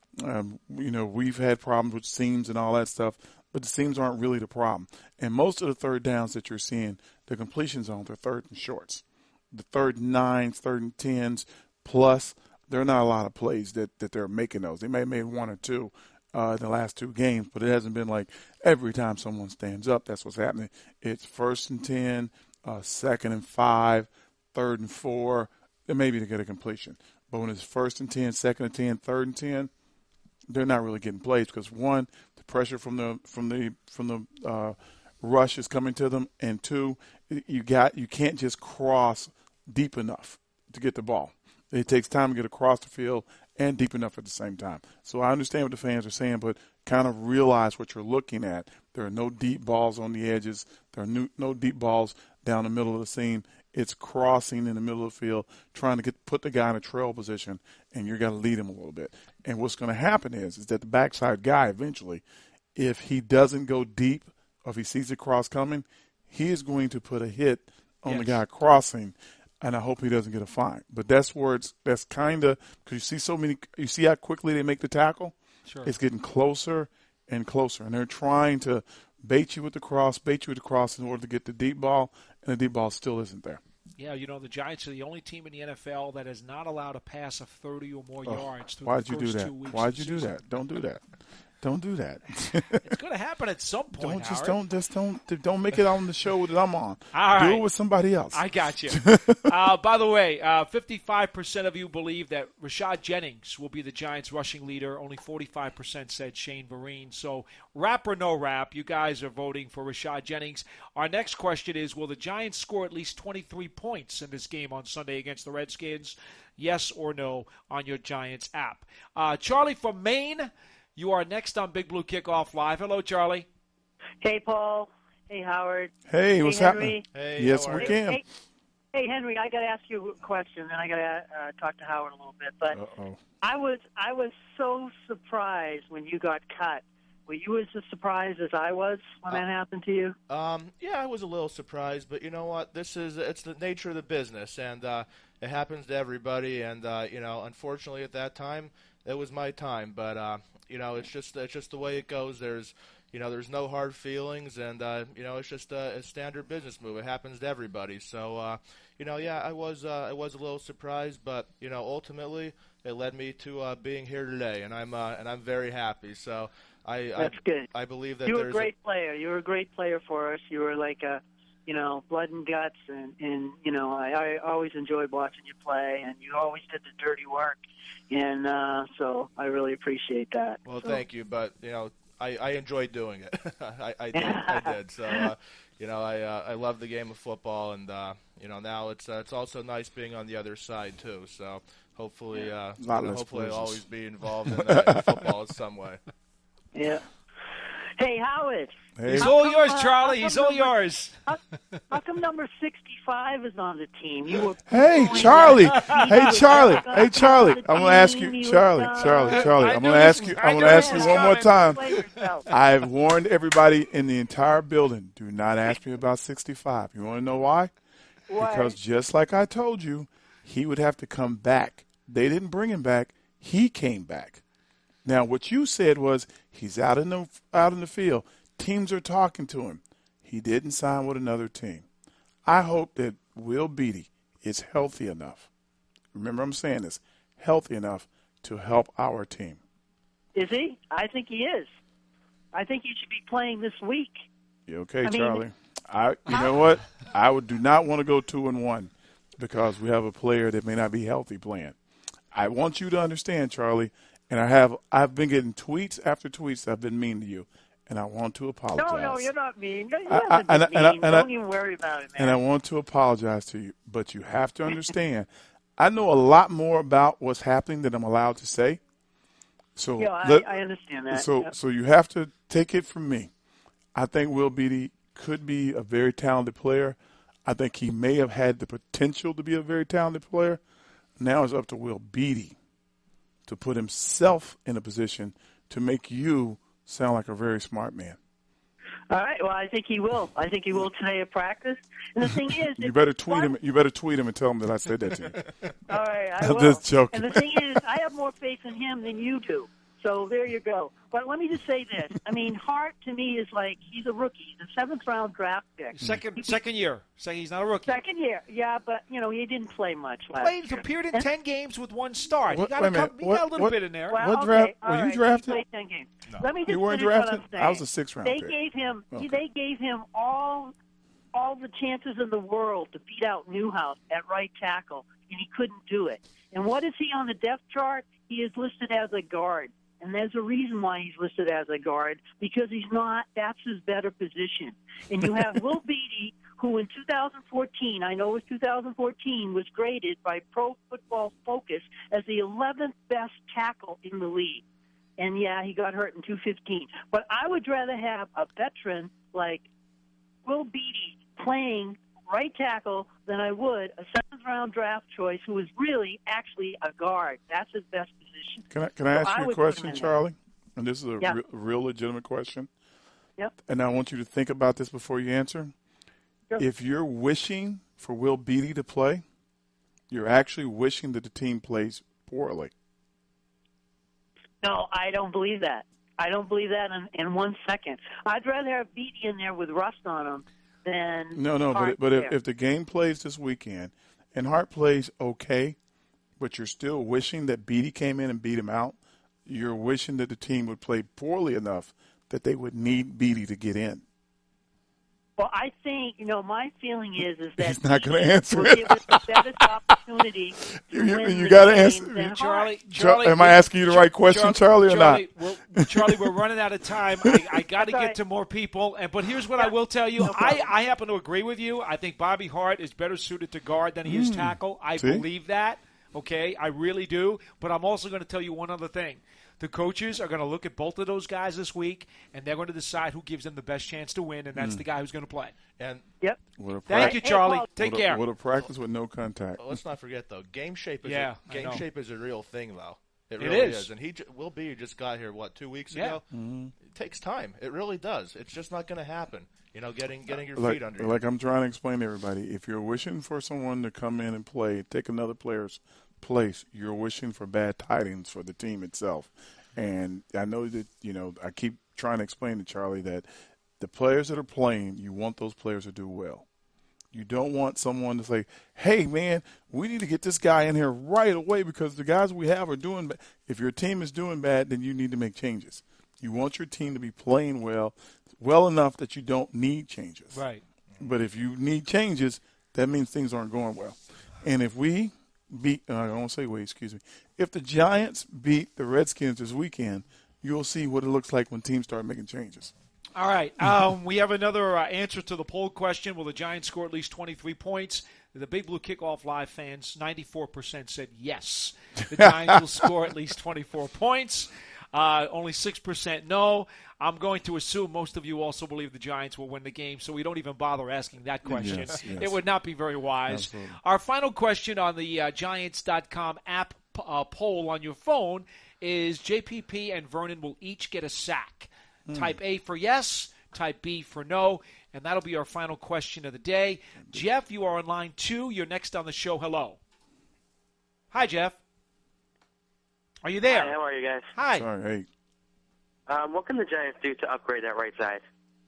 we've had problems with seams and all that stuff, but the seams aren't really the problem. And most of the third downs that you're seeing, the completion zones are third and shorts. The third and 9s, third and 10s, plus there are not a lot of plays that they're making those. They may have made 1 or 2 in the last 2 games, but it hasn't been like every time someone stands up, that's what's happening. It's 1st and 10, 2nd and 5, 3rd and 4, then maybe to get a completion. But when it's 1st and 10, 2nd and 10, 3rd and 10, they're not really getting plays because, one, the pressure from the rush is coming to them, and 2, you can't just cross deep enough to get the ball. It takes time to get across the field and deep enough at the same time. So I understand what the fans are saying, but kind of realize what you're looking at. There are no deep balls on the edges. There are no deep balls down the middle of the seam. It's crossing in the middle of the field, trying to put the guy in a trail position, and you're going to lead him a little bit. And what's going to happen is that the backside guy eventually, if he doesn't go deep or if he sees the cross coming, he is going to put a hit on the guy crossing, and I hope he doesn't get a fine. But that's kind of – because you see how quickly they make the tackle? Sure. It's getting closer and closer, and they're trying to bait you with the cross in order to get the deep ball, and the deep ball still isn't there. Yeah, the Giants are the only team in the NFL that has not allowed a pass of 30 or more yards through Why'd the you do first that? 2 weeks. Why'd you do that? Don't do that. Don't do that. It's going to happen at some point. Don't make it on the show that I'm on. All right. Do it with somebody else. I got you. By the way, 55% of you believe that Rashad Jennings will be the Giants' rushing leader. Only 45% said Shane Vereen. So, rap or no rap, you guys are voting for Rashad Jennings. Our next question is, will the Giants score at least 23 points in this game on Sunday against the Redskins? Yes or no on your Giants app. Charlie from Maine, you are next on Big Blue Kickoff Live. Hello, Charlie. Hey, Paul. Hey, Howard. Hey, what's Henry. happening? Hey, yes, how are we you? can. Hey, Henry, I got to ask you a question, and I got to talk to Howard a little bit. But I was so surprised when you got cut. Were you as surprised as I was when that happened to you? Yeah, I was a little surprised, but you know what? It's the nature of the business, and it happens to everybody. And unfortunately, at that time, it was my time. But it's just the way it goes. There's no hard feelings, and it's just a standard business move. It happens to everybody. So yeah, I was a little surprised, but ultimately, it led me to being here today, and I'm very happy. So. That's good. I believe that you were a great player. You were a great player for us. You were like blood and guts, and I always enjoyed watching you play, and you always did the dirty work, and so I really appreciate that. Well, thank you, but I enjoyed doing it. I did. So I love the game of football, and now it's also nice being on the other side too. So hopefully I'll always be involved in football in some way. Yeah. Hey, Howard. Hey. He's all yours, Charlie. He's all yours. How come number 65 is on the team? Hey, Charlie. Hey, Charlie. Hey, Charlie. I'm going to ask you, Charlie. I'm going to ask you one more time. I've warned everybody in the entire building, do not ask me about 65. You want to know why? Because just like I told you, he would have to come back. They didn't bring him back. He came back. Now, what you said was he's out in the field. Teams are talking to him. He didn't sign with another team. I hope that Will Beatty is healthy enough. Remember, I'm saying this, healthy enough to help our team. Is he? I think he is. I think he should be playing this week. You okay, Charlie? You know what? I do not want to go 2-1 because we have a player that may not be healthy playing. I want you to understand, Charlie. And I've been getting tweets after tweets that have been mean to you, and I want to apologize. No, you're not mean. You haven't been mean. Don't even worry about it, man. And I want to apologize to you, but you have to understand, I know a lot more about what's happening than I'm allowed to say. So I understand that. So you have to take it from me. I think Will Beatty could be a very talented player. I think he may have had the potential to be a very talented player. Now it's up to Will Beatty to put himself in a position to make you sound like a very smart man. All right. Well, I think he will. I think he will today at practice. And the thing is, you better tweet him. You better tweet him and tell him that I said that to you. All right, I will. I'm just joking. And the thing is, I have more faith in him than you do. So there you go. But let me just say this. I mean, Hart to me is like he's a rookie. He's a 7th-round draft pick. Second year. He's not a rookie. Second year, yeah, but he didn't play much last year. He's appeared in 10 games with 1 start. He got a little bit in there. What draft? Were you drafted? He played 10 games. No. Let me just you weren't finish drafted? what I'm saying. I was a 6th-round pick. They gave him all the chances in the world to beat out Newhouse at right tackle, and he couldn't do it. And what is he on the depth chart? He is listed as a guard. And there's a reason why he's listed as a guard, because he's not. That's his better position. And you have Will Beatty, who in 2014, I know it was 2014, was graded by Pro Football Focus as the 11th best tackle in the league. And, yeah, he got hurt in 2015. But I would rather have a veteran like Will Beatty playing right tackle than I would a 7th-round draft choice who is really actually a guard. That's his best position. Can I ask you a question, Charlie? And this is a real legitimate question. Yep. And I want you to think about this before you answer. Sure. If you're wishing for Will Beatty to play, you're actually wishing that the team plays poorly. No, I don't believe that. I don't believe that in 1 second. I'd rather have Beatty in there with rust on him than Hart but if the game plays this weekend and Hart plays okay, but you're still wishing that Beatty came in and beat him out, you're wishing that the team would play poorly enough that they would need Beatty to get in? Well, I think, my feeling is that he's not going to answer will it. give us the best opportunity to win You the got to game answer. than Charlie, Am I asking you the right question, Charlie, or not? Charlie, we're running out of time. I got to get to more people. But here's what I will tell you. I happen to agree with you. I think Bobby Hart is better suited to guard than he is tackle. I believe that. Okay, I really do. But I'm also going to tell you one other thing. The coaches are going to look at both of those guys this week, and they're going to decide who gives them the best chance to win, and that's the guy who's going to play. And Yep. Thank you, Charlie. Take care. What a practice with no contact. Let's not forget, though, game shape is shape is a real thing, though. It really is. And Will B just got here, 2 weeks ago? Mm-hmm. It takes time. It really does. It's just not going to happen. Getting your feet under you. Like I'm trying to explain to everybody, if you're wishing for someone to come in and play, take another player's place, you're wishing for bad tidings for the team itself. And I know that, I keep trying to explain to Charlie that the players that are playing, you want those players to do well. You don't want someone to say, hey, man, we need to get this guy in here right away because the guys we have are doing bad. If your team is doing bad, then you need to make changes. You want your team to be playing well enough that you don't need changes. Right. But if you need changes, that means things aren't going well. And if we beat – I don't say we, excuse me. If the Giants beat the Redskins this weekend, you'll see what it looks like when teams start making changes. All right. We have another answer to the poll question. Will the Giants score at least 23 points? The Big Blue Kickoff Live fans, 94% said yes. The Giants will score at least 24 points. Only 6% no. I'm going to assume most of you also believe the Giants will win the game, so we don't even bother asking that question. Yes. It would not be very wise. Absolutely. Our final question on the Giants.com app poll on your phone is JPP and Vernon will each get a sack. Type A for yes, type B for no, and that'll be our final question of the day. Jeff, you are on line 2. You're next on the show. Hello. Hi, Jeff. Are you there? Hi, how are you guys? Hi. Sorry, hey. What can the Giants do to upgrade that right side?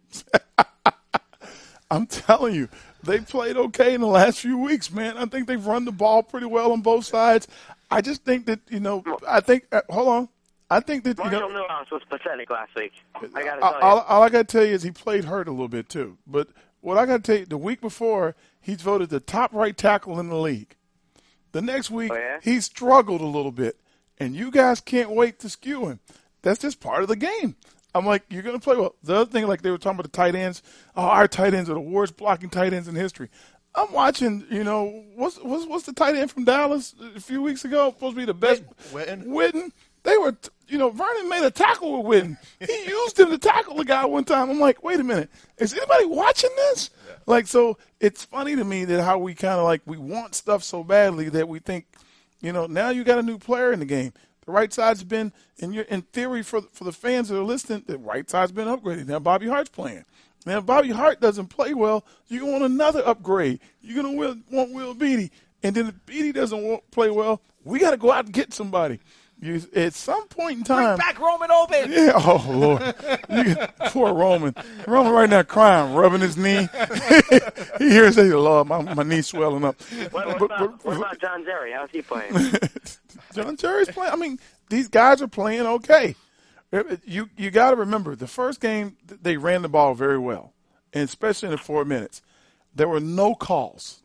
I'm telling you, they played okay in the last few weeks, man. I think they've run the ball pretty well on both sides. I just think that, hold on. I think that, Marshall Newhouse was pathetic last week. I got to tell you. All I got to tell you is he played hurt a little bit, too. But what I got to tell you, the week before, he's voted the top right tackle in the league. The next week, he struggled a little bit. And you guys can't wait to skew him. That's just part of the game. I'm like, you're going to play well. The other thing, like they were talking about the tight ends, our tight ends are the worst blocking tight ends in history. I'm watching, what's the tight end from Dallas a few weeks ago? Supposed to be the best. Witten. They were, Vernon made a tackle with Witten. He used him to tackle a guy one time. I'm like, wait a minute. Is anybody watching this? Yeah. So it's funny to me that how we kind of we want stuff so badly that we think, now you got a new player in the game. The right side's been, in theory, for the fans that are listening, the right side's been upgraded. Now Bobby Hart's playing. Now if Bobby Hart doesn't play well, you're going to want another upgrade. You're going to want Will Beatty. And then if Beatty doesn't play well, we got to go out and get somebody. At some point in time. Bring back Roman Oben. Yeah, oh, Lord. Poor Roman. Roman right now crying, rubbing his knee. He hears that, Lord, my knee's swelling up. What about John Jerry? How's he playing? John Jerry's playing. I mean, these guys are playing okay. You got to remember, the first game, they ran the ball very well, and especially in the 4 minutes. There were no calls,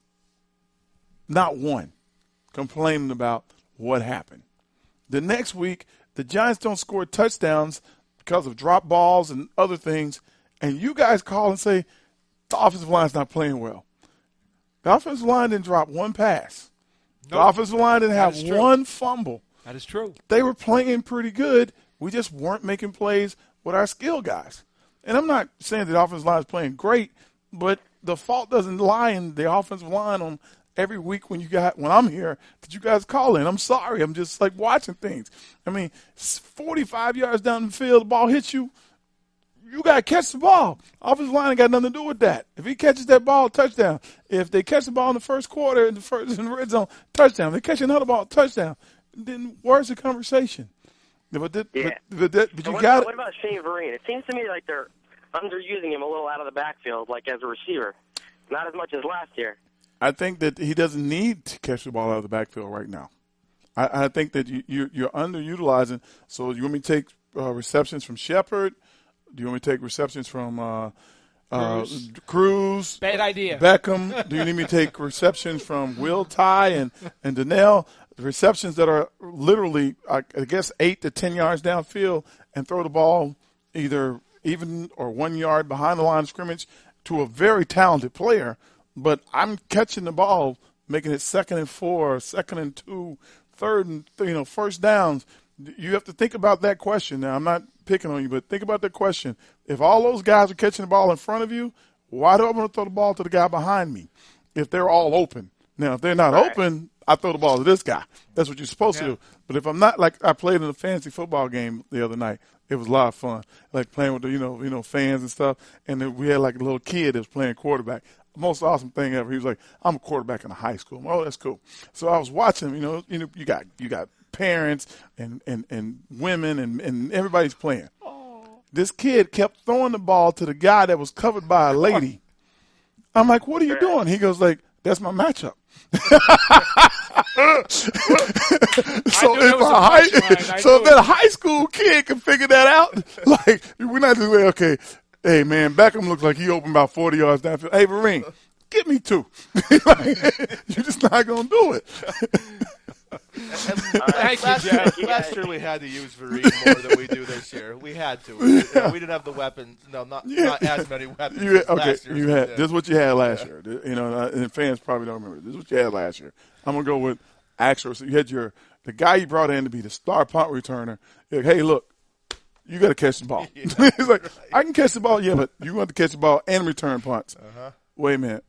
not one, complaining about what happened. The next week, the Giants don't score touchdowns because of drop balls and other things, and you guys call and say the offensive line's not playing well. The offensive line didn't drop one pass. Nope. The offensive line didn't have one fumble. That is true. They were playing pretty good. We just weren't making plays with our skill guys. And I'm not saying that the offensive line is playing great, but the fault doesn't lie in the offensive line on every week when I'm here that you guys call in. I'm sorry. I'm just watching things. I mean, 45 yards down the field, the ball hits you. You got to catch the ball. Offensive line ain't got nothing to do with that. If he catches that ball, touchdown. If they catch the ball in the first quarter, in the red zone, touchdown. If they catch another ball, touchdown. Then where's the conversation? But you got. What about Shane Vereen? It seems to me like they're underusing him a little out of the backfield, as a receiver. Not as much as last year. I think that he doesn't need to catch the ball out of the backfield right now. I think that you're underutilizing. So you want me to take receptions from Shepard? Do you want me to take receptions from Cruz? Bad idea. Beckham? Do you need me to take receptions from Will Ty and Donnell? Receptions that are literally, I guess, 8 to 10 yards downfield and throw the ball either even or 1 yard behind the line of scrimmage to a very talented player. But I'm catching the ball, making it 2nd and 4, 2nd and 2, 3rd and first downs. You have to think about that question. Now, I'm not picking on you, but think about that question. If all those guys are catching the ball in front of you, why do I want to throw the ball to the guy behind me if they're all open? Now, if they're not open, I throw the ball to this guy. That's what you're supposed to do. But if I'm not, like I played in a fantasy football game the other night. It was a lot of fun, like playing with the fans and stuff. And then we had like a little kid that was playing quarterback. Most awesome thing ever. He was like, "I'm a quarterback in a high school." Oh, that's cool. So I was watching. You got parents and women and everybody's playing. This kid kept throwing the ball to the guy that was covered by a lady. I'm like, "What are you doing?" He goes like, "That's my matchup." So if that high school kid can figure that out, like we're not just like, okay, hey man, Beckham looks like he opened about 40 yards downfield. Hey, Vereen, get me 2. You're just not gonna do it. Last year we had to use Vereen more than we do this year. We had to. We didn't have the weapons. No, not as many weapons. Last year. This is what you had last year. And fans probably don't remember. This is what you had last year. I'm gonna go with actual. So you had the guy you brought in to be the star punt returner. Like, hey, look, you got to catch the ball. He's like, I can catch the ball, yeah, but you want to catch the ball and return punts. Wait a minute.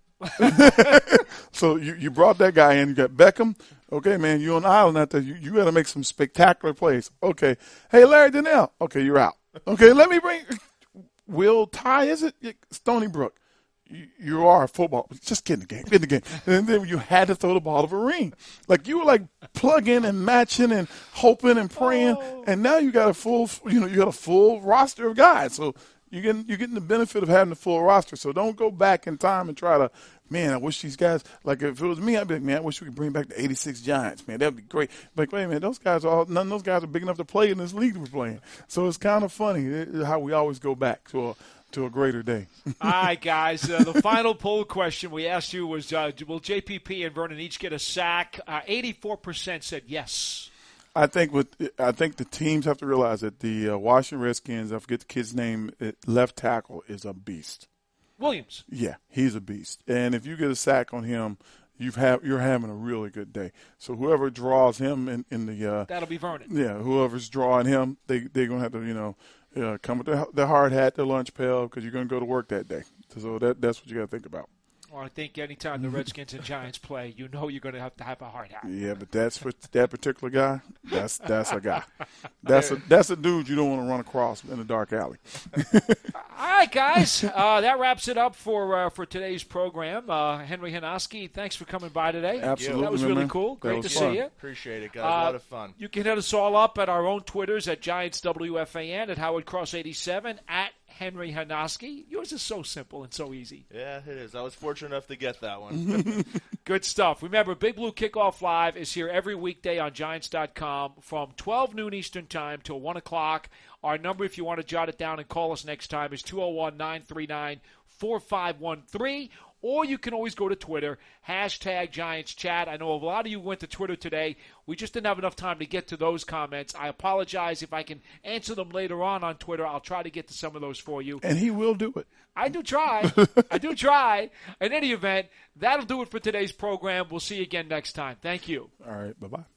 So you brought that guy in. You got Beckham. Okay, man, you're on the island out there. You got to make some spectacular plays. Okay. Hey, Larry Donnell. Okay, you're out. Okay, let me bring Will Ty, is it? Stony Brook. You are a football. Just get in the game. Get in the game. And then you had to throw the ball to Vereen. Like you were like plugging and matching and hoping and praying. And now you got a full, you got a full roster of guys. So you're getting the benefit of having the full roster. So don't go back in time and try to, man, I wish these guys, like if it was me, I'd be like, man, I wish we could bring back the 86 Giants, man. That'd be great. Like, wait a minute, none of those guys are big enough to play in this league we're playing. So it's kind of funny how we always go back to a greater day. All right, guys. The final poll question we asked you was, will JPP and Vernon each get a sack? 84% said yes. I think the teams have to realize that the Washington Redskins, I forget the kid's name, left tackle is a beast. Williams. Yeah, he's a beast. And if you get a sack on him, you're having a really good day. So whoever draws him in the that'll be Vernon. Yeah, whoever's drawing him, they're gonna have to come with their hard hat, their lunch pail, because you're gonna go to work that day. So that's what you got to think about. Well, I think anytime the Redskins and Giants play, you're going to have a hard hat. Yeah, but that's for that particular guy. That's a guy. That's a dude you don't want to run across in a dark alley. All right, guys, that wraps it up for today's program. Henry Hanoski, thanks for coming by today. Absolutely, that was really cool. Great to see you. Appreciate it, guys. A lot of fun. You can hit us all up at our own Twitters at GiantsWFAN, at Howard Cross 87, at Henry Hanoski. Yours is so simple and so easy. Yeah, it is. I was fortunate enough to get that one. Good stuff. Remember, Big Blue Kickoff Live is here every weekday on Giants.com from 12 noon Eastern Time till 1 o'clock. Our number, if you want to jot it down and call us next time, is 201-939-4513. Or you can always go to Twitter, #GiantsChat. I know a lot of you went to Twitter today. We just didn't have enough time to get to those comments. I apologize. If I can answer them later on Twitter, I'll try to get to some of those for you. And he will do it. I do try. I do try. In any event, that'll do it for today's program. We'll see you again next time. Thank you. All right. Bye-bye.